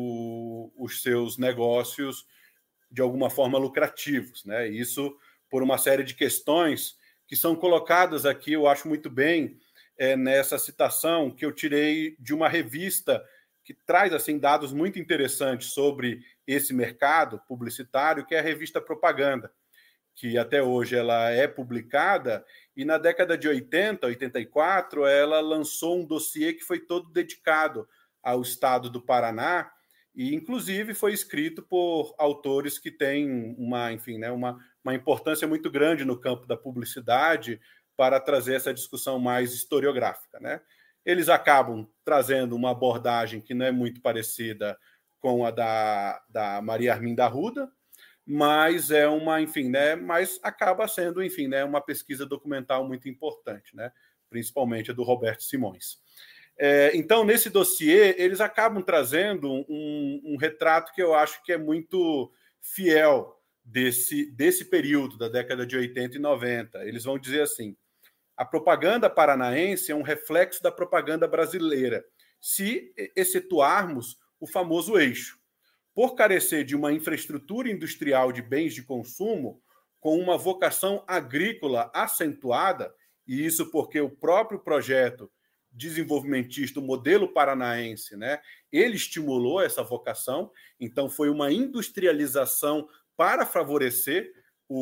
os seus negócios de alguma forma lucrativos, né? Isso por uma série de questões que são colocadas aqui, eu acho muito bem, nessa citação que eu tirei de uma revista que traz assim dados muito interessantes sobre esse mercado publicitário, que é a revista Propaganda, que até hoje ela é publicada, e na década de 80, 84, ela lançou um dossiê que foi todo dedicado ao estado do Paraná, e inclusive foi escrito por autores que têm uma importância muito grande no campo da publicidade para trazer essa discussão mais historiográfica, né? Eles acabam trazendo uma abordagem que não é muito parecida com a da Maria Arminda Arruda, mas mas acaba sendo, uma pesquisa documental muito importante, né? Principalmente a do Roberto Simões. Então, nesse dossiê, eles acabam trazendo um retrato que eu acho que é muito fiel desse período, da década de 80 e 90. Eles vão dizer assim: a propaganda paranaense é um reflexo da propaganda brasileira, se excetuarmos o famoso eixo. Por carecer de uma infraestrutura industrial de bens de consumo, com uma vocação agrícola acentuada, e isso porque o próprio projeto desenvolvimentista, o modelo paranaense, né, ele estimulou essa vocação, então foi uma industrialização para favorecer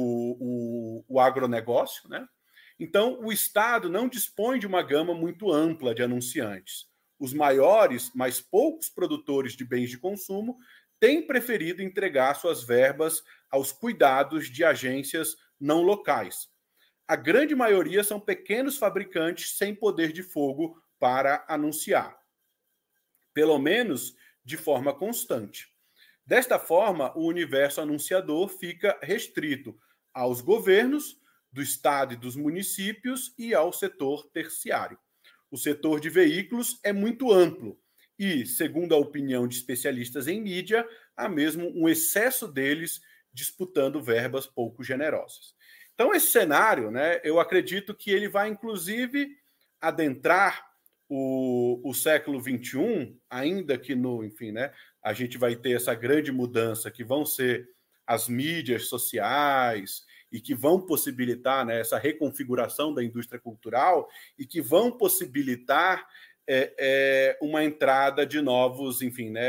o agronegócio, né? Então, o Estado não dispõe de uma gama muito ampla de anunciantes. Os maiores, mas poucos produtores de bens de consumo têm preferido entregar suas verbas aos cuidados de agências não locais. A grande maioria são pequenos fabricantes sem poder de fogo para anunciar, pelo menos de forma constante. Desta forma, o universo anunciador fica restrito aos governos do estado e dos municípios e ao setor terciário. O setor de veículos é muito amplo e, segundo a opinião de especialistas em mídia, há mesmo um excesso deles disputando verbas pouco generosas. Então, esse cenário, né, eu acredito que ele vai, inclusive, adentrar o século XXI, ainda que a gente vai ter essa grande mudança que vão ser as mídias sociais e que vão possibilitar, né, essa reconfiguração da indústria cultural e que vão possibilitar uma entrada de novos,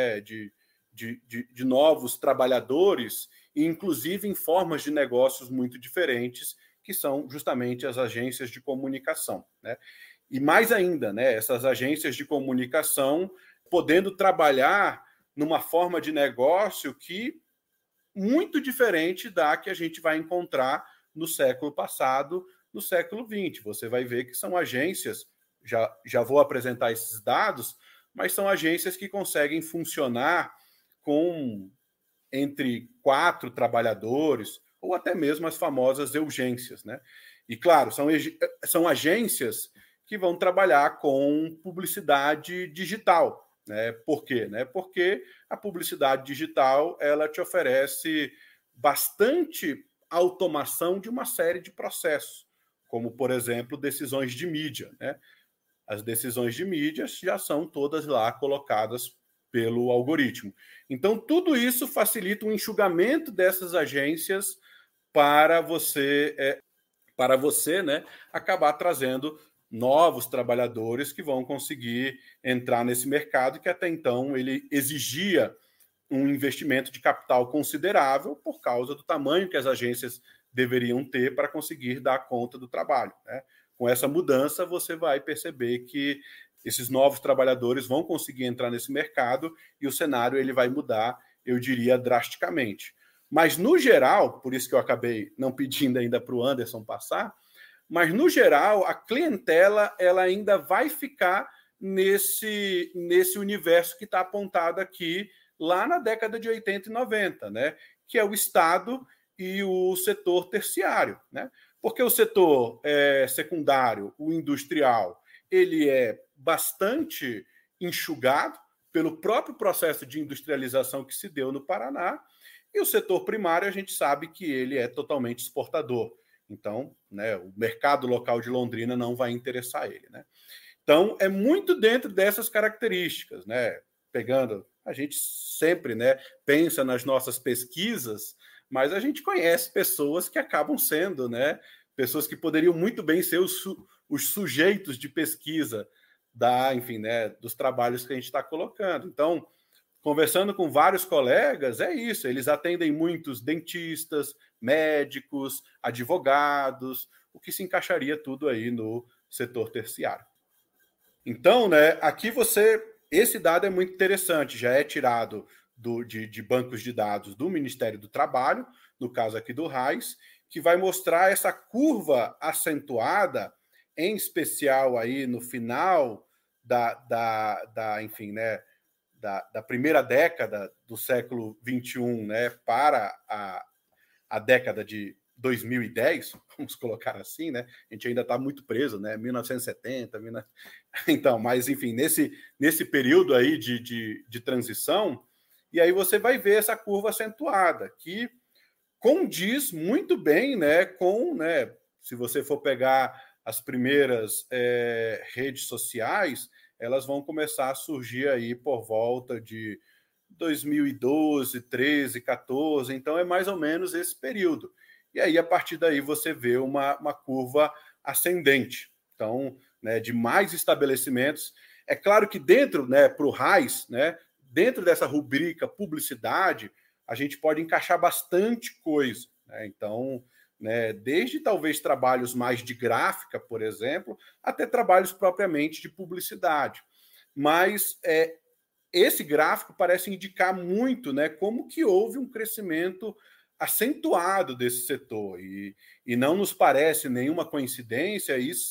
de novos trabalhadores, inclusive em formas de negócios muito diferentes, que são justamente as agências de comunicação, né? E mais ainda, né, essas agências de comunicação podendo trabalhar numa forma de negócio que muito diferente da que a gente vai encontrar no século passado, no século XX. Você vai ver que são agências, já vou apresentar esses dados, mas são agências que conseguem funcionar com entre 4 trabalhadores, ou até mesmo as famosas urgências, né? E, claro, são agências que vão trabalhar com publicidade digital, né? Por quê? Né? Porque a publicidade digital ela te oferece bastante automação de uma série de processos, como, por exemplo, decisões de mídia, né? As decisões de mídia já são todas lá colocadas pelo algoritmo. Então, tudo isso facilita o enxugamento dessas agências para você para você, né, acabar trazendo novos trabalhadores que vão conseguir entrar nesse mercado que até então ele exigia um investimento de capital considerável por causa do tamanho que as agências deveriam ter para conseguir dar conta do trabalho, né? Com essa mudança, você vai perceber que esses novos trabalhadores vão conseguir entrar nesse mercado e o cenário ele vai mudar, eu diria, drasticamente. Mas, no geral, por isso que eu acabei não pedindo ainda para o Anderson passar, mas, no geral, a clientela ela ainda vai ficar nesse universo que está apontado aqui, lá na década de 80 e 90, né? Que é o Estado e o setor terciário, né? Porque o setor secundário, o industrial, ele é bastante enxugado pelo próprio processo de industrialização que se deu no Paraná, e o setor primário a gente sabe que ele é totalmente exportador. Então, né, o mercado local de Londrina não vai interessar ele, né? Então, é muito dentro dessas características, né? Pegando, a gente sempre, né, pensa nas nossas pesquisas, mas a gente conhece pessoas que acabam sendo, né, pessoas que poderiam muito bem ser os sujeitos de pesquisa enfim, né, dos trabalhos que a gente está colocando. Então, conversando com vários colegas, é isso, eles atendem muitos dentistas, médicos, advogados, o que se encaixaria tudo aí no setor terciário. Então, né, aqui esse dado é muito interessante, já é tirado de bancos de dados do Ministério do Trabalho, no caso aqui do RAIS, que vai mostrar essa curva acentuada, em especial aí no final enfim, né, da primeira década do século XXI, né, para a década de 2010, vamos colocar assim, né? A gente ainda está muito preso, né? 1970, então, mas enfim, nesse período aí de transição, e aí você vai ver essa curva acentuada, que condiz muito bem, né, né, se você for pegar as primeiras redes sociais, elas vão começar a surgir aí por volta de 2012, 13, 14, então é mais ou menos esse período. E aí, a partir daí, você vê uma curva ascendente. Então, né, de mais estabelecimentos. É claro que dentro, né, para o RAIS, né, dentro dessa rubrica publicidade, a gente pode encaixar bastante coisa, né? Então, né, desde talvez trabalhos mais de gráfica, por exemplo, até trabalhos propriamente de publicidade. Mas esse gráfico parece indicar muito, né, como que houve um crescimento acentuado desse setor, e não nos parece nenhuma coincidência isso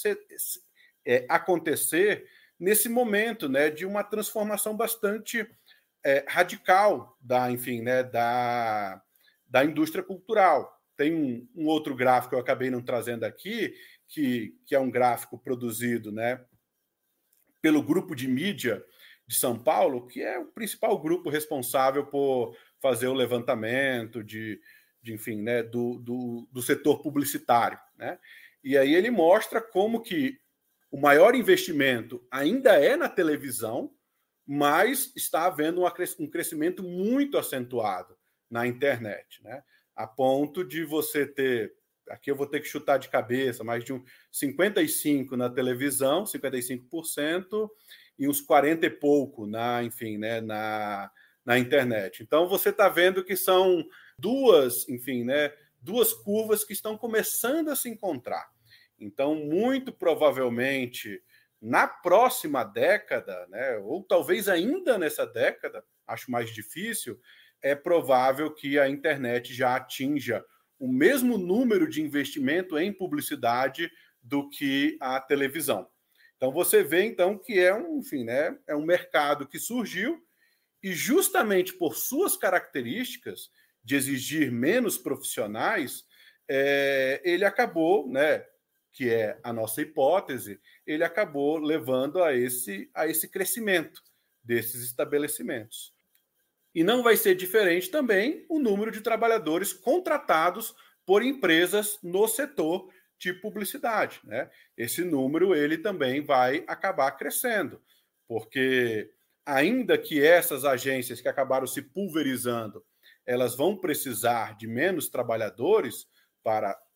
acontecer nesse momento, né, de uma transformação bastante radical enfim, né, da indústria cultural. Tem um outro gráfico que eu acabei não trazendo aqui, que é um gráfico produzido, né, pelo Grupo de Mídia de São Paulo, que é o principal grupo responsável por fazer o levantamento enfim, né, do setor publicitário, né? E aí ele mostra como que o maior investimento ainda é na televisão, mas está havendo um crescimento muito acentuado na internet, né? A ponto de você ter, aqui eu vou ter que chutar de cabeça, mais de 55% na televisão, 55%, e uns 40 e pouco enfim, né, na internet. Então você está vendo que são enfim, né, duas curvas que estão começando a se encontrar. Então, muito provavelmente, na próxima década, né, ou talvez ainda nessa década, acho mais difícil, é provável que a internet já atinja o mesmo número de investimento em publicidade do que a televisão. Então, você vê, então, que enfim, né, é um mercado que surgiu e, justamente por suas características de exigir menos profissionais, ele acabou, né, que é a nossa hipótese, ele acabou levando a esse crescimento desses estabelecimentos. E não vai ser diferente também o número de trabalhadores contratados por empresas no setor de publicidade, né? Esse número ele também vai acabar crescendo, porque ainda que essas agências que acabaram se pulverizando, elas vão precisar de menos trabalhadores para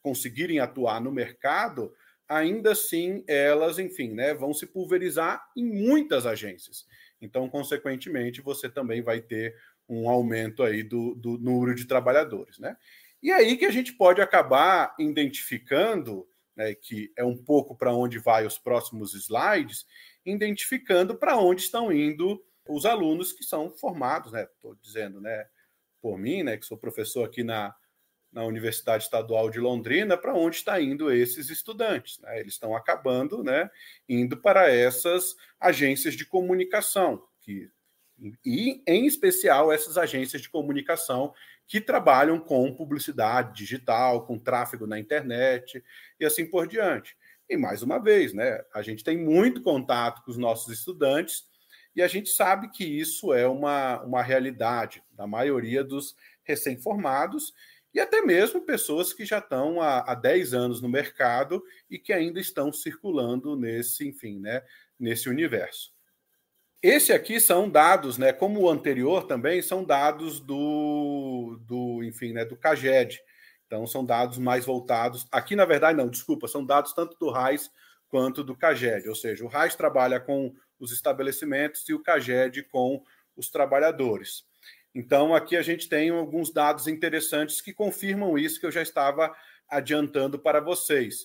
conseguirem atuar no mercado, ainda assim elas, enfim, né, vão se pulverizar em muitas agências. Então, consequentemente, você também vai ter um aumento aí do número de trabalhadores, né? E aí que a gente pode acabar identificando, né, que é um pouco para onde vai os próximos slides, identificando para onde estão indo os alunos que são formados, né? Estou dizendo, né, por mim, né, que sou professor aqui na Universidade Estadual de Londrina, para onde estão indo esses estudantes, né? Eles estão acabando, né, indo para essas agências de comunicação, e em especial essas agências de comunicação que trabalham com publicidade digital, com tráfego na internet e assim por diante. E mais uma vez, né, a gente tem muito contato com os nossos estudantes e a gente sabe que isso é uma realidade da maioria dos recém-formados e até mesmo pessoas que já estão há 10 anos no mercado e que ainda estão circulando nesse, enfim, né, nesse universo. Esse aqui são dados, né, como o anterior também, são dados enfim, né, do CAGED. Então, são dados mais voltados... Aqui, na verdade, não, desculpa, são dados tanto do RAIS quanto do CAGED. Ou seja, o RAIS trabalha com os estabelecimentos e o CAGED com os trabalhadores. Então, aqui a gente tem alguns dados interessantes que confirmam isso que eu já estava adiantando para vocês.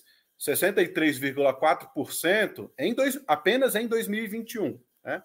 63,4% apenas em 2021, né?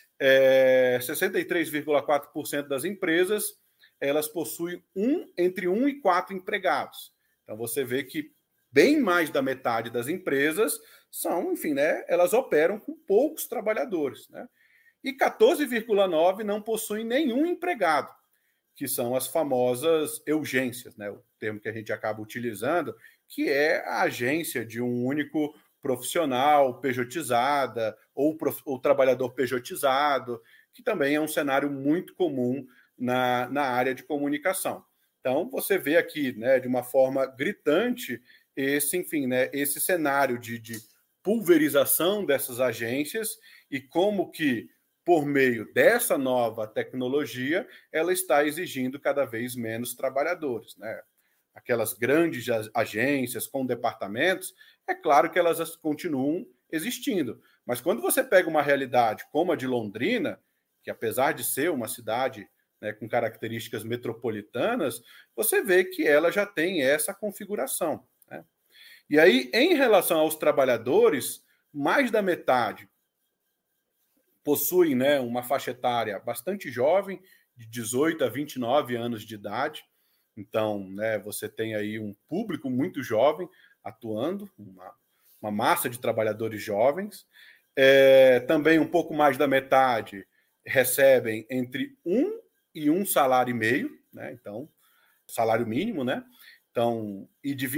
63,4% das empresas elas possuem entre 1 e 4 empregados. Então, você vê que bem mais da metade das empresas são, enfim, né, elas operam com poucos trabalhadores, né? E 14,9% não possuem nenhum empregado, que são as famosas urgências, né, o termo que a gente acaba utilizando, que é a agência de um único profissional pejotizada ou trabalhador pejotizado, que também é um cenário muito comum na área de comunicação. Então, você vê aqui, né, de uma forma gritante esse, enfim, né, esse cenário de pulverização dessas agências e como que, por meio dessa nova tecnologia, ela está exigindo cada vez menos trabalhadores, né? Aquelas grandes agências com departamentos, é claro que elas continuam existindo. Mas quando você pega uma realidade como a de Londrina, que apesar de ser uma cidade, né, com características metropolitanas, você vê que ela já tem essa configuração, né? E aí, em relação aos trabalhadores, mais da metade possuem, né, uma faixa etária bastante jovem, de 18 a 29 anos de idade. Então, né, você tem aí um público muito jovem atuando, uma massa de trabalhadores jovens. Também um pouco mais da metade recebem entre 1 e 1,5 salário, né? Então, salário mínimo, né? Então, e de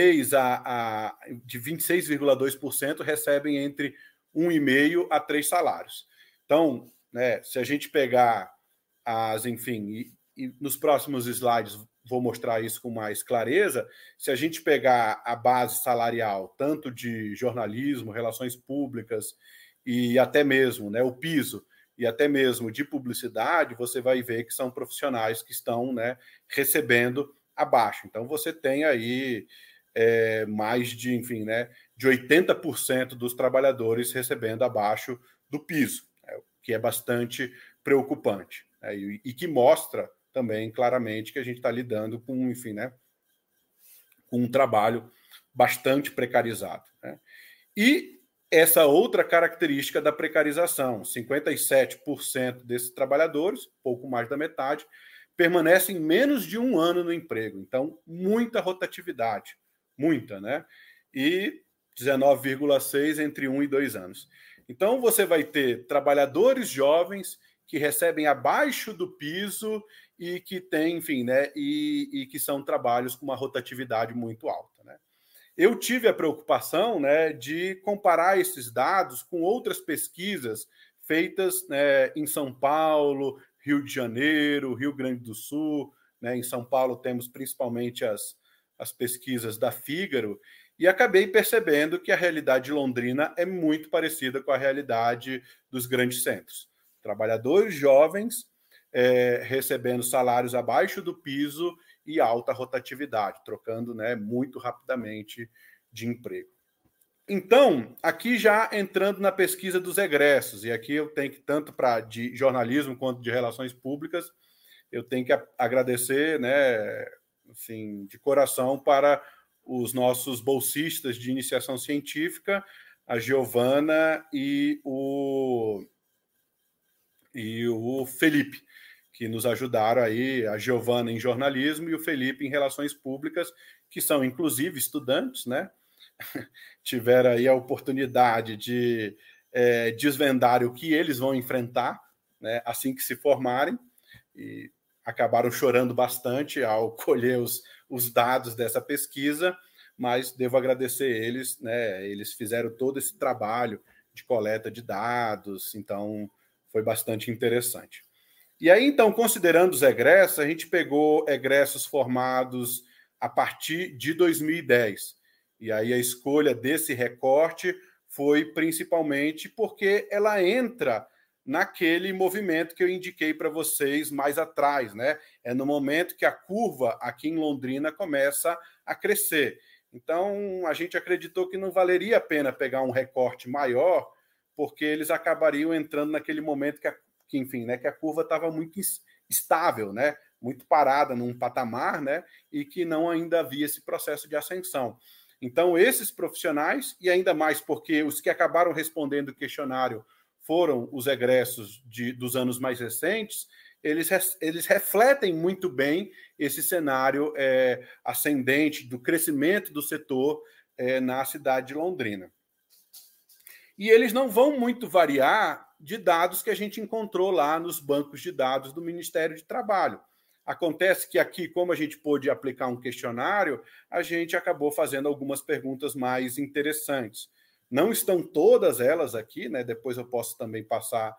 26,2% recebem entre 1,5 a 3 salários. Então, né, se a gente pegar enfim, e nos próximos slides vou mostrar isso com mais clareza, se a gente pegar a base salarial, tanto de jornalismo, relações públicas e até mesmo, né, o piso, e até mesmo de publicidade, você vai ver que são profissionais que estão, né, recebendo abaixo. Então, você tem aí mais de, enfim, né, de 80% dos trabalhadores recebendo abaixo do piso, né, o que é bastante preocupante, né, e que mostra também claramente que a gente está lidando com, enfim, né, com um trabalho bastante precarizado, né? E essa outra característica da precarização, 57% desses trabalhadores, pouco mais da metade, permanecem menos de 1 ano no emprego. Então, muita rotatividade, muita, né? E 19,6% entre 1 e 2 anos. Então, você vai ter trabalhadores jovens que recebem abaixo do piso e que têm, enfim, né? E que são trabalhos com uma rotatividade muito alta, né? Eu tive a preocupação, né, de comparar esses dados com outras pesquisas feitas, né, em São Paulo, Rio de Janeiro, Rio Grande do Sul, né? Em São Paulo temos principalmente as pesquisas da Fígaro, e acabei percebendo que a realidade de Londrina é muito parecida com a realidade dos grandes centros. Trabalhadores jovens recebendo salários abaixo do piso e alta rotatividade, trocando, né, muito rapidamente de emprego. Então, aqui já entrando na pesquisa dos egressos, e aqui eu tenho que, tanto para de jornalismo quanto de relações públicas, eu tenho que agradecer, né, assim, de coração para os nossos bolsistas de iniciação científica, a Giovana e o Felipe, que nos ajudaram aí, a Giovana em jornalismo e o Felipe em relações públicas, que são, inclusive, estudantes, né? Tiveram aí a oportunidade de desvendar o que eles vão enfrentar, né, assim que se formarem, e acabaram chorando bastante ao colher os dados dessa pesquisa, mas devo agradecer eles, né, eles fizeram todo esse trabalho de coleta de dados, então foi bastante interessante. E aí, então, considerando os egressos, a gente pegou egressos formados a partir de 2010. E aí a escolha desse recorte foi principalmente porque ela entra naquele movimento que eu indiquei para vocês mais atrás, né? É no momento que a curva aqui em Londrina começa a crescer. Então, a gente acreditou que não valeria a pena pegar um recorte maior, porque eles acabariam entrando naquele momento enfim, né, que a curva estava muito estável, né? Muito parada num patamar, né? E que não ainda havia esse processo de ascensão. Então, esses profissionais, e ainda mais porque os que acabaram respondendo o questionário foram os egressos dos anos mais recentes, eles refletem muito bem esse cenário ascendente do crescimento do setor na cidade de Londrina. E eles não vão muito variar de dados que a gente encontrou lá nos bancos de dados do Ministério de Trabalho. Acontece que aqui, como a gente pôde aplicar um questionário, a gente acabou fazendo algumas perguntas mais interessantes. Não estão todas elas aqui, né? Depois eu posso também passar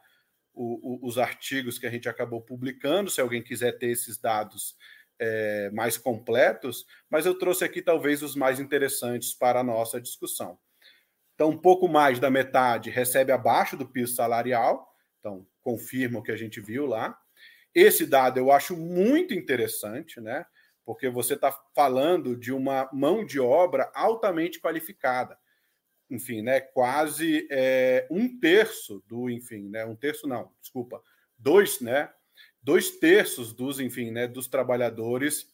os artigos que a gente acabou publicando, se alguém quiser ter esses dados mais completos, mas eu trouxe aqui talvez os mais interessantes para a nossa discussão. Então, um pouco mais da metade recebe abaixo do piso salarial, então confirma o que a gente viu lá. Esse dado eu acho muito interessante, né? Porque você está falando de uma mão de obra altamente qualificada. Enfim, né? Quase um terço do, enfim, né? Um terço não, desculpa, né? 2/3 dos, enfim, né? Dos trabalhadores,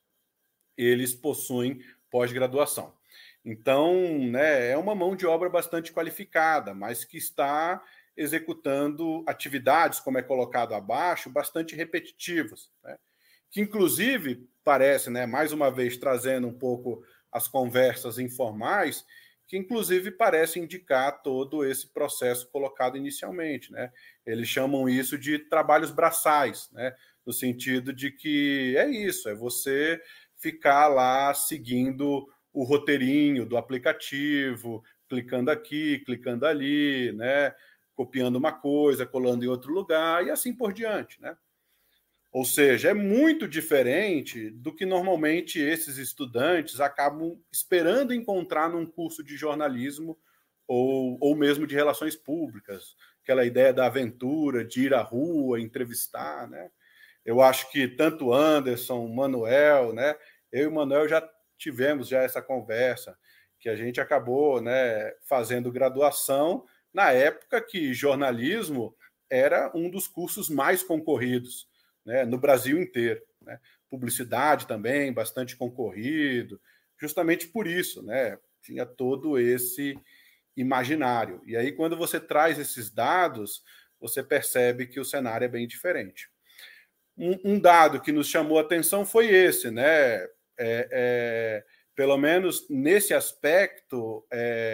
eles possuem pós-graduação. Então, né? É uma mão de obra bastante qualificada, mas que está executando atividades, como é colocado abaixo, bastante repetitivas, né? Que inclusive parece, né, mais uma vez trazendo um pouco as conversas informais, que inclusive parece indicar todo esse processo colocado inicialmente, né? Eles chamam isso de trabalhos braçais, né? No sentido de que é isso, é você ficar lá seguindo o roteirinho do aplicativo, clicando aqui, clicando ali, né? Copiando uma coisa, colando em outro lugar e assim por diante, né? Ou seja, é muito diferente do que normalmente esses estudantes acabam esperando encontrar num curso de jornalismo ou mesmo de relações públicas, aquela ideia da aventura, de ir à rua, entrevistar, né? Eu acho que tanto Anderson, Manuel, né? Eu e o Manuel já tivemos essa conversa, que a gente acabou, né, fazendo graduação na época que jornalismo era um dos cursos mais concorridos, né, no Brasil inteiro, né? Publicidade também, bastante concorrido, justamente por isso, né? Tinha todo esse imaginário. E aí, quando você traz esses dados, você percebe que o cenário é bem diferente. Um dado que nos chamou a atenção foi esse, né? Pelo menos nesse aspecto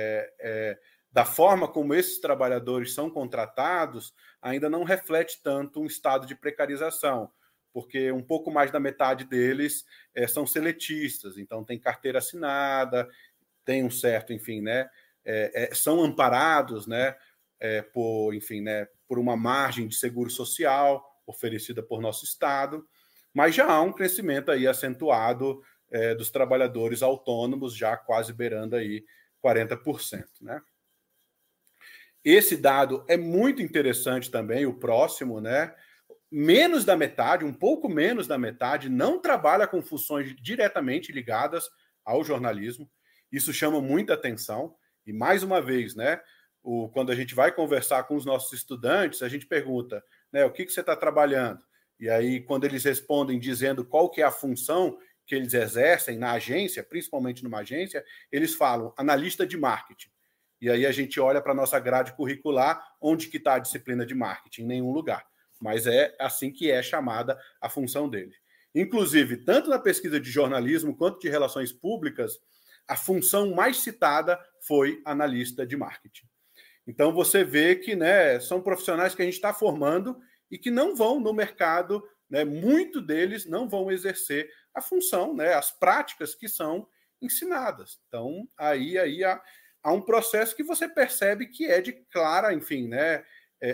da forma como esses trabalhadores são contratados, ainda não reflete tanto um estado de precarização, porque um pouco mais da metade deles são seletistas, então tem carteira assinada, tem um certo, enfim, né? São amparados, né? Enfim, né? Por uma margem de seguro social oferecida por nosso Estado, mas já há um crescimento aí acentuado dos trabalhadores autônomos, já quase beirando aí 40%, né? Esse dado é muito interessante também, o próximo, né? menos da metade, um pouco menos da metade, não trabalha com funções diretamente ligadas ao jornalismo. Isso chama muita atenção. E, mais uma vez, né, quando a gente vai conversar com os nossos estudantes, a gente pergunta, né, o que você está trabalhando? E aí, quando eles respondem dizendo qual que é a função que eles exercem na agência, principalmente numa agência, eles falam analista de marketing. E aí a gente olha para a nossa grade curricular, onde que está a disciplina de marketing? Em nenhum lugar. Mas é assim que é chamada a função dele. Inclusive, tanto na pesquisa de jornalismo quanto de relações públicas, a função mais citada foi analista de marketing. Então, você vê que, né, são profissionais que a gente está formando e que não vão no mercado, né, muito deles não vão exercer a função, né, as práticas que são ensinadas. Então, aí há um processo que você percebe que é de clara, enfim, né,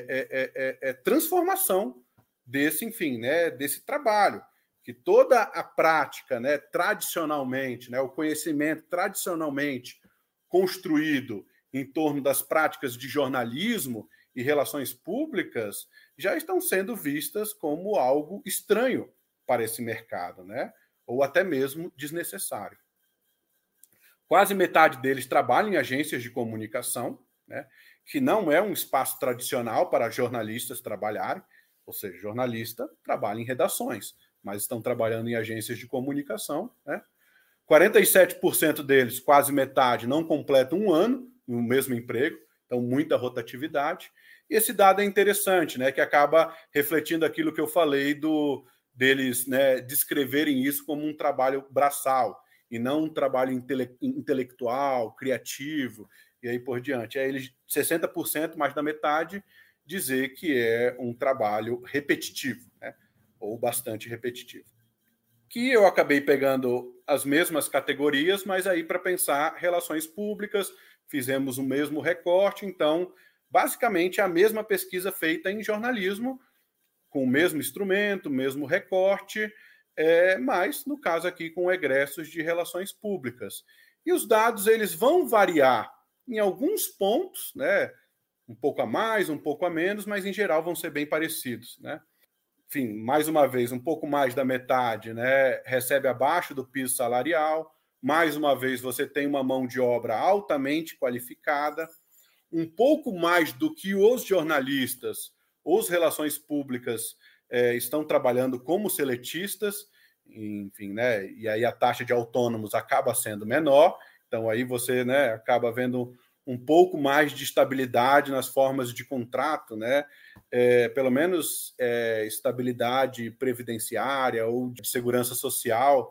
transformação desse, enfim, né, desse trabalho, que toda a prática, né, tradicionalmente, né, o conhecimento tradicionalmente construído em torno das práticas de jornalismo e relações públicas já estão sendo vistas como algo estranho para esse mercado, né, ou até mesmo desnecessário. Quase metade deles trabalham em agências de comunicação, né, que não é um espaço tradicional para jornalistas trabalharem, ou seja, jornalista trabalha em redações, mas estão trabalhando em agências de comunicação, né? 47% deles, quase metade, não completam um ano no mesmo emprego, então muita rotatividade. E esse dado é interessante, né, que acaba refletindo aquilo que eu falei deles, né, descreverem isso como um trabalho braçal e não um trabalho intelectual, criativo, e aí por diante. Aí eles, 60%, mais da metade, dizer que é um trabalho repetitivo, né, ou bastante repetitivo. Que eu acabei pegando as mesmas categorias, mas aí para pensar relações públicas, fizemos o mesmo recorte, então, basicamente, a mesma pesquisa feita em jornalismo, com o mesmo instrumento, o mesmo recorte, mas, no caso aqui, com egressos de relações públicas. E os dados, eles vão variar em alguns pontos, né? Um pouco a mais, um pouco a menos, mas, em geral, vão ser bem parecidos, né? Enfim, mais uma vez, um pouco mais da metade, né, recebe abaixo do piso salarial. Mais uma vez, você tem uma mão de obra altamente qualificada. Um pouco mais do que os jornalistas, os relações públicas estão trabalhando como seletistas, enfim, né, e aí a taxa de autônomos acaba sendo menor. Então, aí você, né, acaba vendo um pouco mais de estabilidade nas formas de contrato, né? Pelo menos estabilidade previdenciária ou de segurança social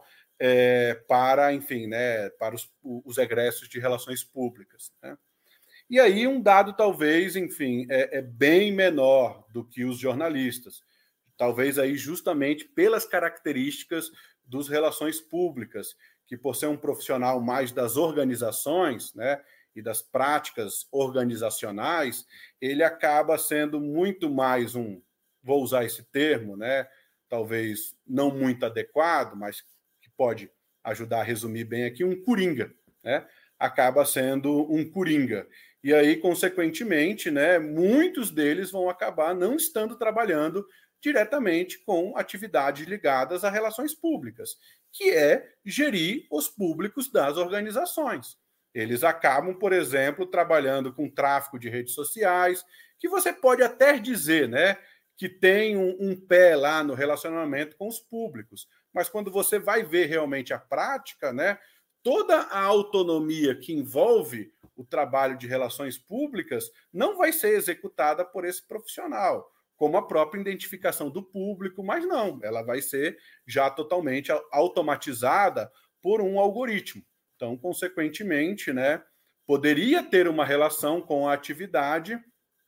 para, enfim, né, para os egressos de relações públicas, né? E aí um dado talvez, enfim, bem menor do que os jornalistas, talvez aí justamente pelas características dos relações públicas, que por ser um profissional mais das organizações, né, e das práticas organizacionais, ele acaba sendo muito mais vou usar esse termo, né, talvez não muito adequado, mas que pode ajudar a resumir bem aqui, um coringa, né? Acaba sendo um coringa. E aí, consequentemente, né, muitos deles vão acabar não estando trabalhando diretamente com atividades ligadas a relações públicas, que é gerir os públicos das organizações. Eles acabam, por exemplo, trabalhando com tráfego de redes sociais, que você pode até dizer, né, que tem um pé lá no relacionamento com os públicos. Mas quando você vai ver realmente a prática, né, toda a autonomia que envolve o trabalho de relações públicas não vai ser executada por esse profissional, como a própria identificação do público, mas não, ela vai ser já totalmente automatizada por um algoritmo. Então, consequentemente, né, poderia ter uma relação com a atividade,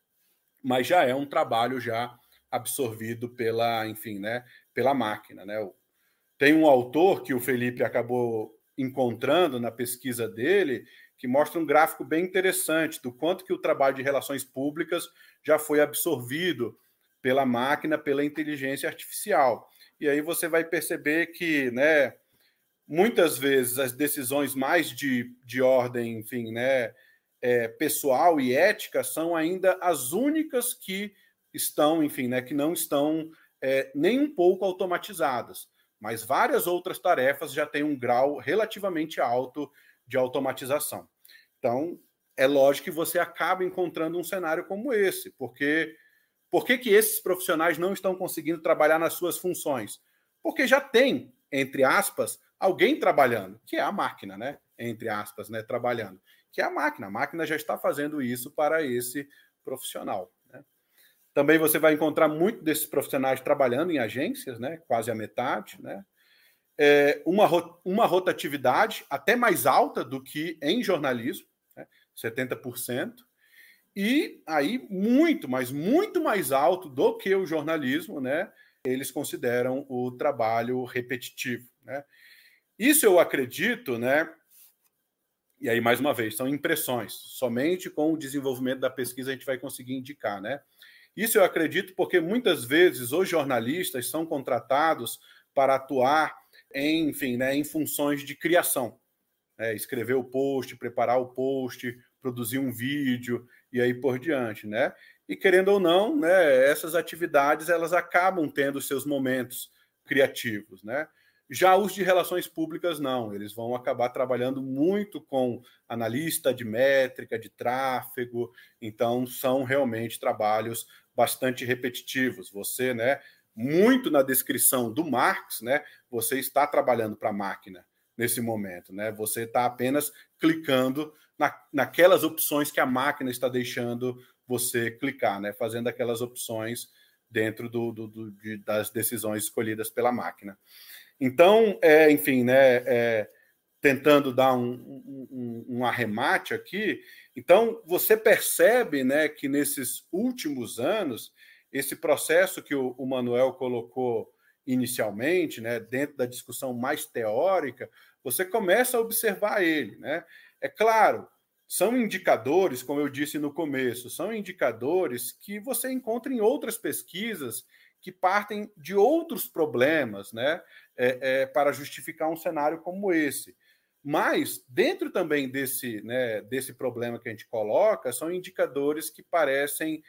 mas já é um trabalho já absorvido pela, enfim, né, pela máquina, né? Tem um autor que o Felipe acabou encontrando na pesquisa dele, que mostra um gráfico bem interessante do quanto que o trabalho de relações públicas já foi absorvido pela máquina, pela inteligência artificial. E aí você vai perceber que, né, muitas vezes as decisões mais de ordem, enfim, né, pessoal e ética são ainda as únicas que estão, enfim, né, que não estão nem um pouco automatizadas, mas várias outras tarefas já têm um grau relativamente alto de automatização. Então, é lógico que você acaba encontrando um cenário como esse, porque por que esses profissionais não estão conseguindo trabalhar nas suas funções? Porque já tem, entre aspas, alguém trabalhando, que é a máquina, né? Entre aspas, né? Trabalhando, que é a máquina já está fazendo isso para esse profissional. Né? Também você vai encontrar muito desses profissionais trabalhando em agências, né? Quase a metade, né? Uma rotatividade até mais alta do que em jornalismo, né? 70%, e aí muito, mas muito mais alto do que o jornalismo, né? Eles consideram o trabalho repetitivo, né? Isso eu acredito, né? E aí, mais uma vez, são impressões. Somente com o desenvolvimento da pesquisa a gente vai conseguir indicar, né? Isso eu acredito porque muitas vezes os jornalistas são contratados para atuar em, enfim, né, em funções de criação. Escrever o post, preparar o post, produzir um vídeo e aí por diante, né? E querendo ou não, né, essas atividades elas acabam tendo seus momentos criativos, né? Já os de relações públicas não, eles vão acabar trabalhando muito com analista de métrica, de tráfego, então são realmente trabalhos bastante repetitivos. Você, né, muito na descrição do Marx, né, você está trabalhando para a máquina nesse momento, né? Você está apenas clicando naquelas opções que a máquina está deixando você clicar, né? Fazendo aquelas opções dentro das decisões escolhidas pela máquina. Então, enfim, né? Tentando dar um arremate aqui, então você percebe, né, que nesses últimos anos, esse processo que o Manuel colocou inicialmente, né, dentro da discussão mais teórica, você começa a observar ele, né? É claro, são indicadores, como eu disse no começo, são indicadores que você encontra em outras pesquisas que partem de outros problemas, né, para justificar um cenário como esse. Mas, dentro também desse problema que a gente coloca, são indicadores que parecem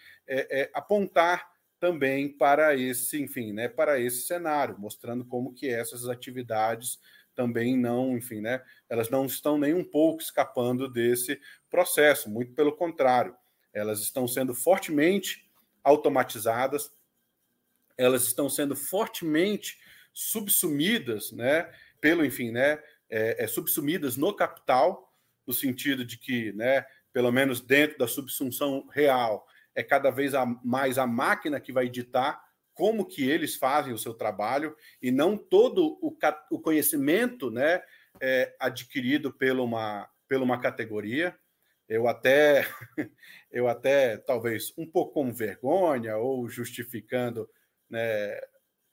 apontar também para esse, enfim, né, para esse cenário, mostrando como que essas atividades também não, enfim, né, elas não estão nem um pouco escapando desse processo, muito pelo contrário, elas estão sendo fortemente automatizadas, elas estão sendo fortemente subsumidas, né, pelo, enfim, né, subsumidas no capital, no sentido de que, né, pelo menos dentro da subsunção real, é cada vez mais a máquina que vai ditar como que eles fazem o seu trabalho e não todo o conhecimento, né, adquirido por uma categoria. Eu até, talvez, um pouco com vergonha ou justificando, né,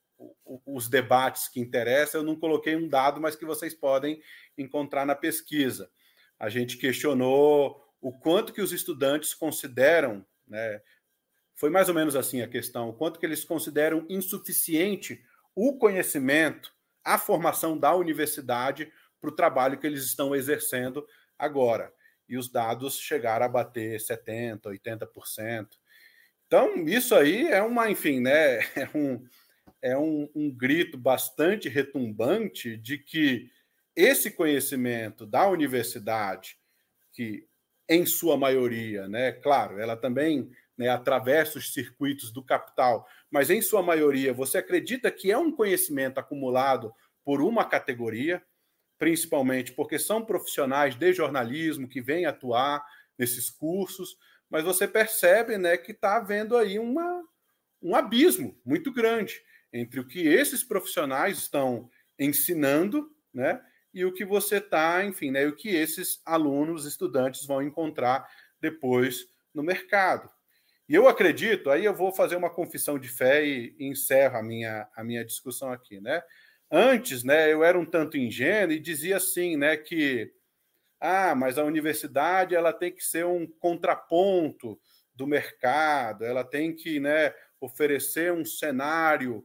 os debates que interessam, eu não coloquei um dado, mas que vocês podem encontrar na pesquisa. A gente questionou o quanto que os estudantes consideram, né, foi mais ou menos assim a questão, o quanto que eles consideram insuficiente o conhecimento, a formação da universidade para o trabalho que eles estão exercendo agora. E os dados chegaram a bater 70%, 80%. Então, isso aí é uma, enfim, né, um grito bastante retumbante de que esse conhecimento da universidade, que em sua maioria, né, claro, ela também, né, atravessa os circuitos do capital, mas em sua maioria você acredita que é um conhecimento acumulado por uma categoria, principalmente porque são profissionais de jornalismo que vêm atuar nesses cursos, mas você percebe, né, que está havendo aí um abismo muito grande entre o que esses profissionais estão ensinando, né, e o que você está, enfim, né, o que esses alunos, estudantes vão encontrar depois no mercado. E eu acredito, aí eu vou fazer uma confissão de fé e encerro a minha discussão aqui, né? Antes, né, eu era um tanto ingênuo e dizia assim, né, que mas a universidade ela tem que ser um contraponto do mercado, ela tem que, né, oferecer um cenário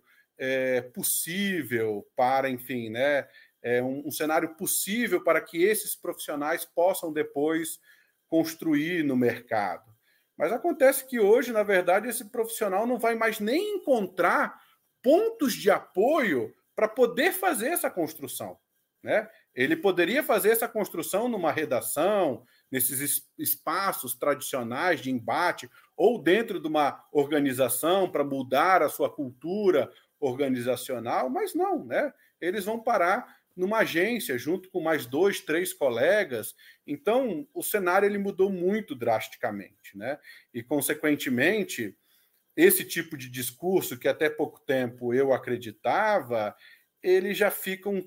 possível para, enfim, né, um cenário possível para que esses profissionais possam depois construir no mercado. Mas acontece que hoje, na verdade, esse profissional não vai mais nem encontrar pontos de apoio para poder fazer essa construção, né? Ele poderia fazer essa construção numa redação, nesses espaços tradicionais de embate, ou dentro de uma organização para mudar a sua cultura organizacional, mas não, né? Eles vão parar numa agência, junto com mais 2, 3 colegas. Então, o cenário ele mudou muito drasticamente, né? E, consequentemente, esse tipo de discurso, que até pouco tempo eu acreditava, ele já fica um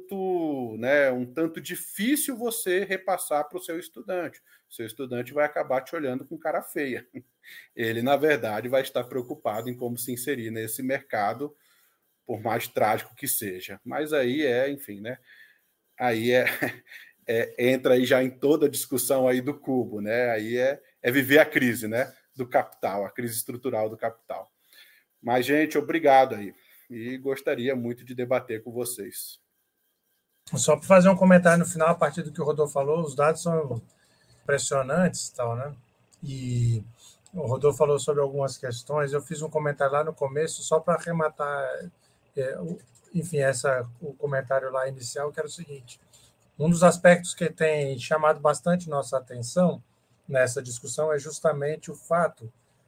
tanto difícil você repassar para o seu estudante. O seu estudante vai acabar te olhando com cara feia. Ele, na verdade, vai estar preocupado em como se inserir nesse mercado, por mais trágico que seja. Mas aí enfim, né? Aí entra aí já em toda a discussão aí do cubo, né? Aí é viver a crise, né? Do capital, a crise estrutural do capital. Mas, gente, obrigado aí. E gostaria muito de debater com vocês. Só para fazer um comentário no final, a partir do que o Rodolfo falou, os dados são impressionantes, tal, né? E o Rodolfo falou sobre algumas questões. Eu fiz um comentário lá no começo, só para arrematar, enfim, o comentário lá inicial, que era o seguinte: um dos aspectos que tem chamado bastante nossa atenção nessa discussão é justamente o fato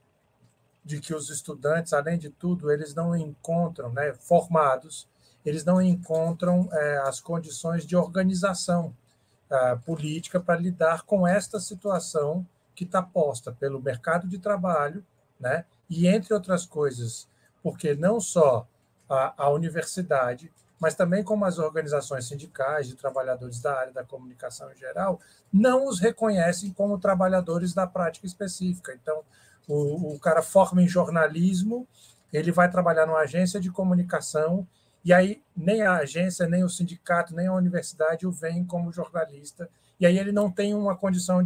de que os estudantes, além de tudo, eles não encontram, né, formados, eles não encontram as condições de organização política para lidar com esta situação que está posta pelo mercado de trabalho, né, e, entre outras coisas, porque não só a universidade, mas também como as organizações sindicais de trabalhadores da área da comunicação em geral, não os reconhecem como trabalhadores da prática específica. Então, o cara forma em jornalismo, ele vai trabalhar numa agência de comunicação, e aí nem a agência, nem o sindicato, nem a universidade o veem como jornalista, e aí ele não tem uma condição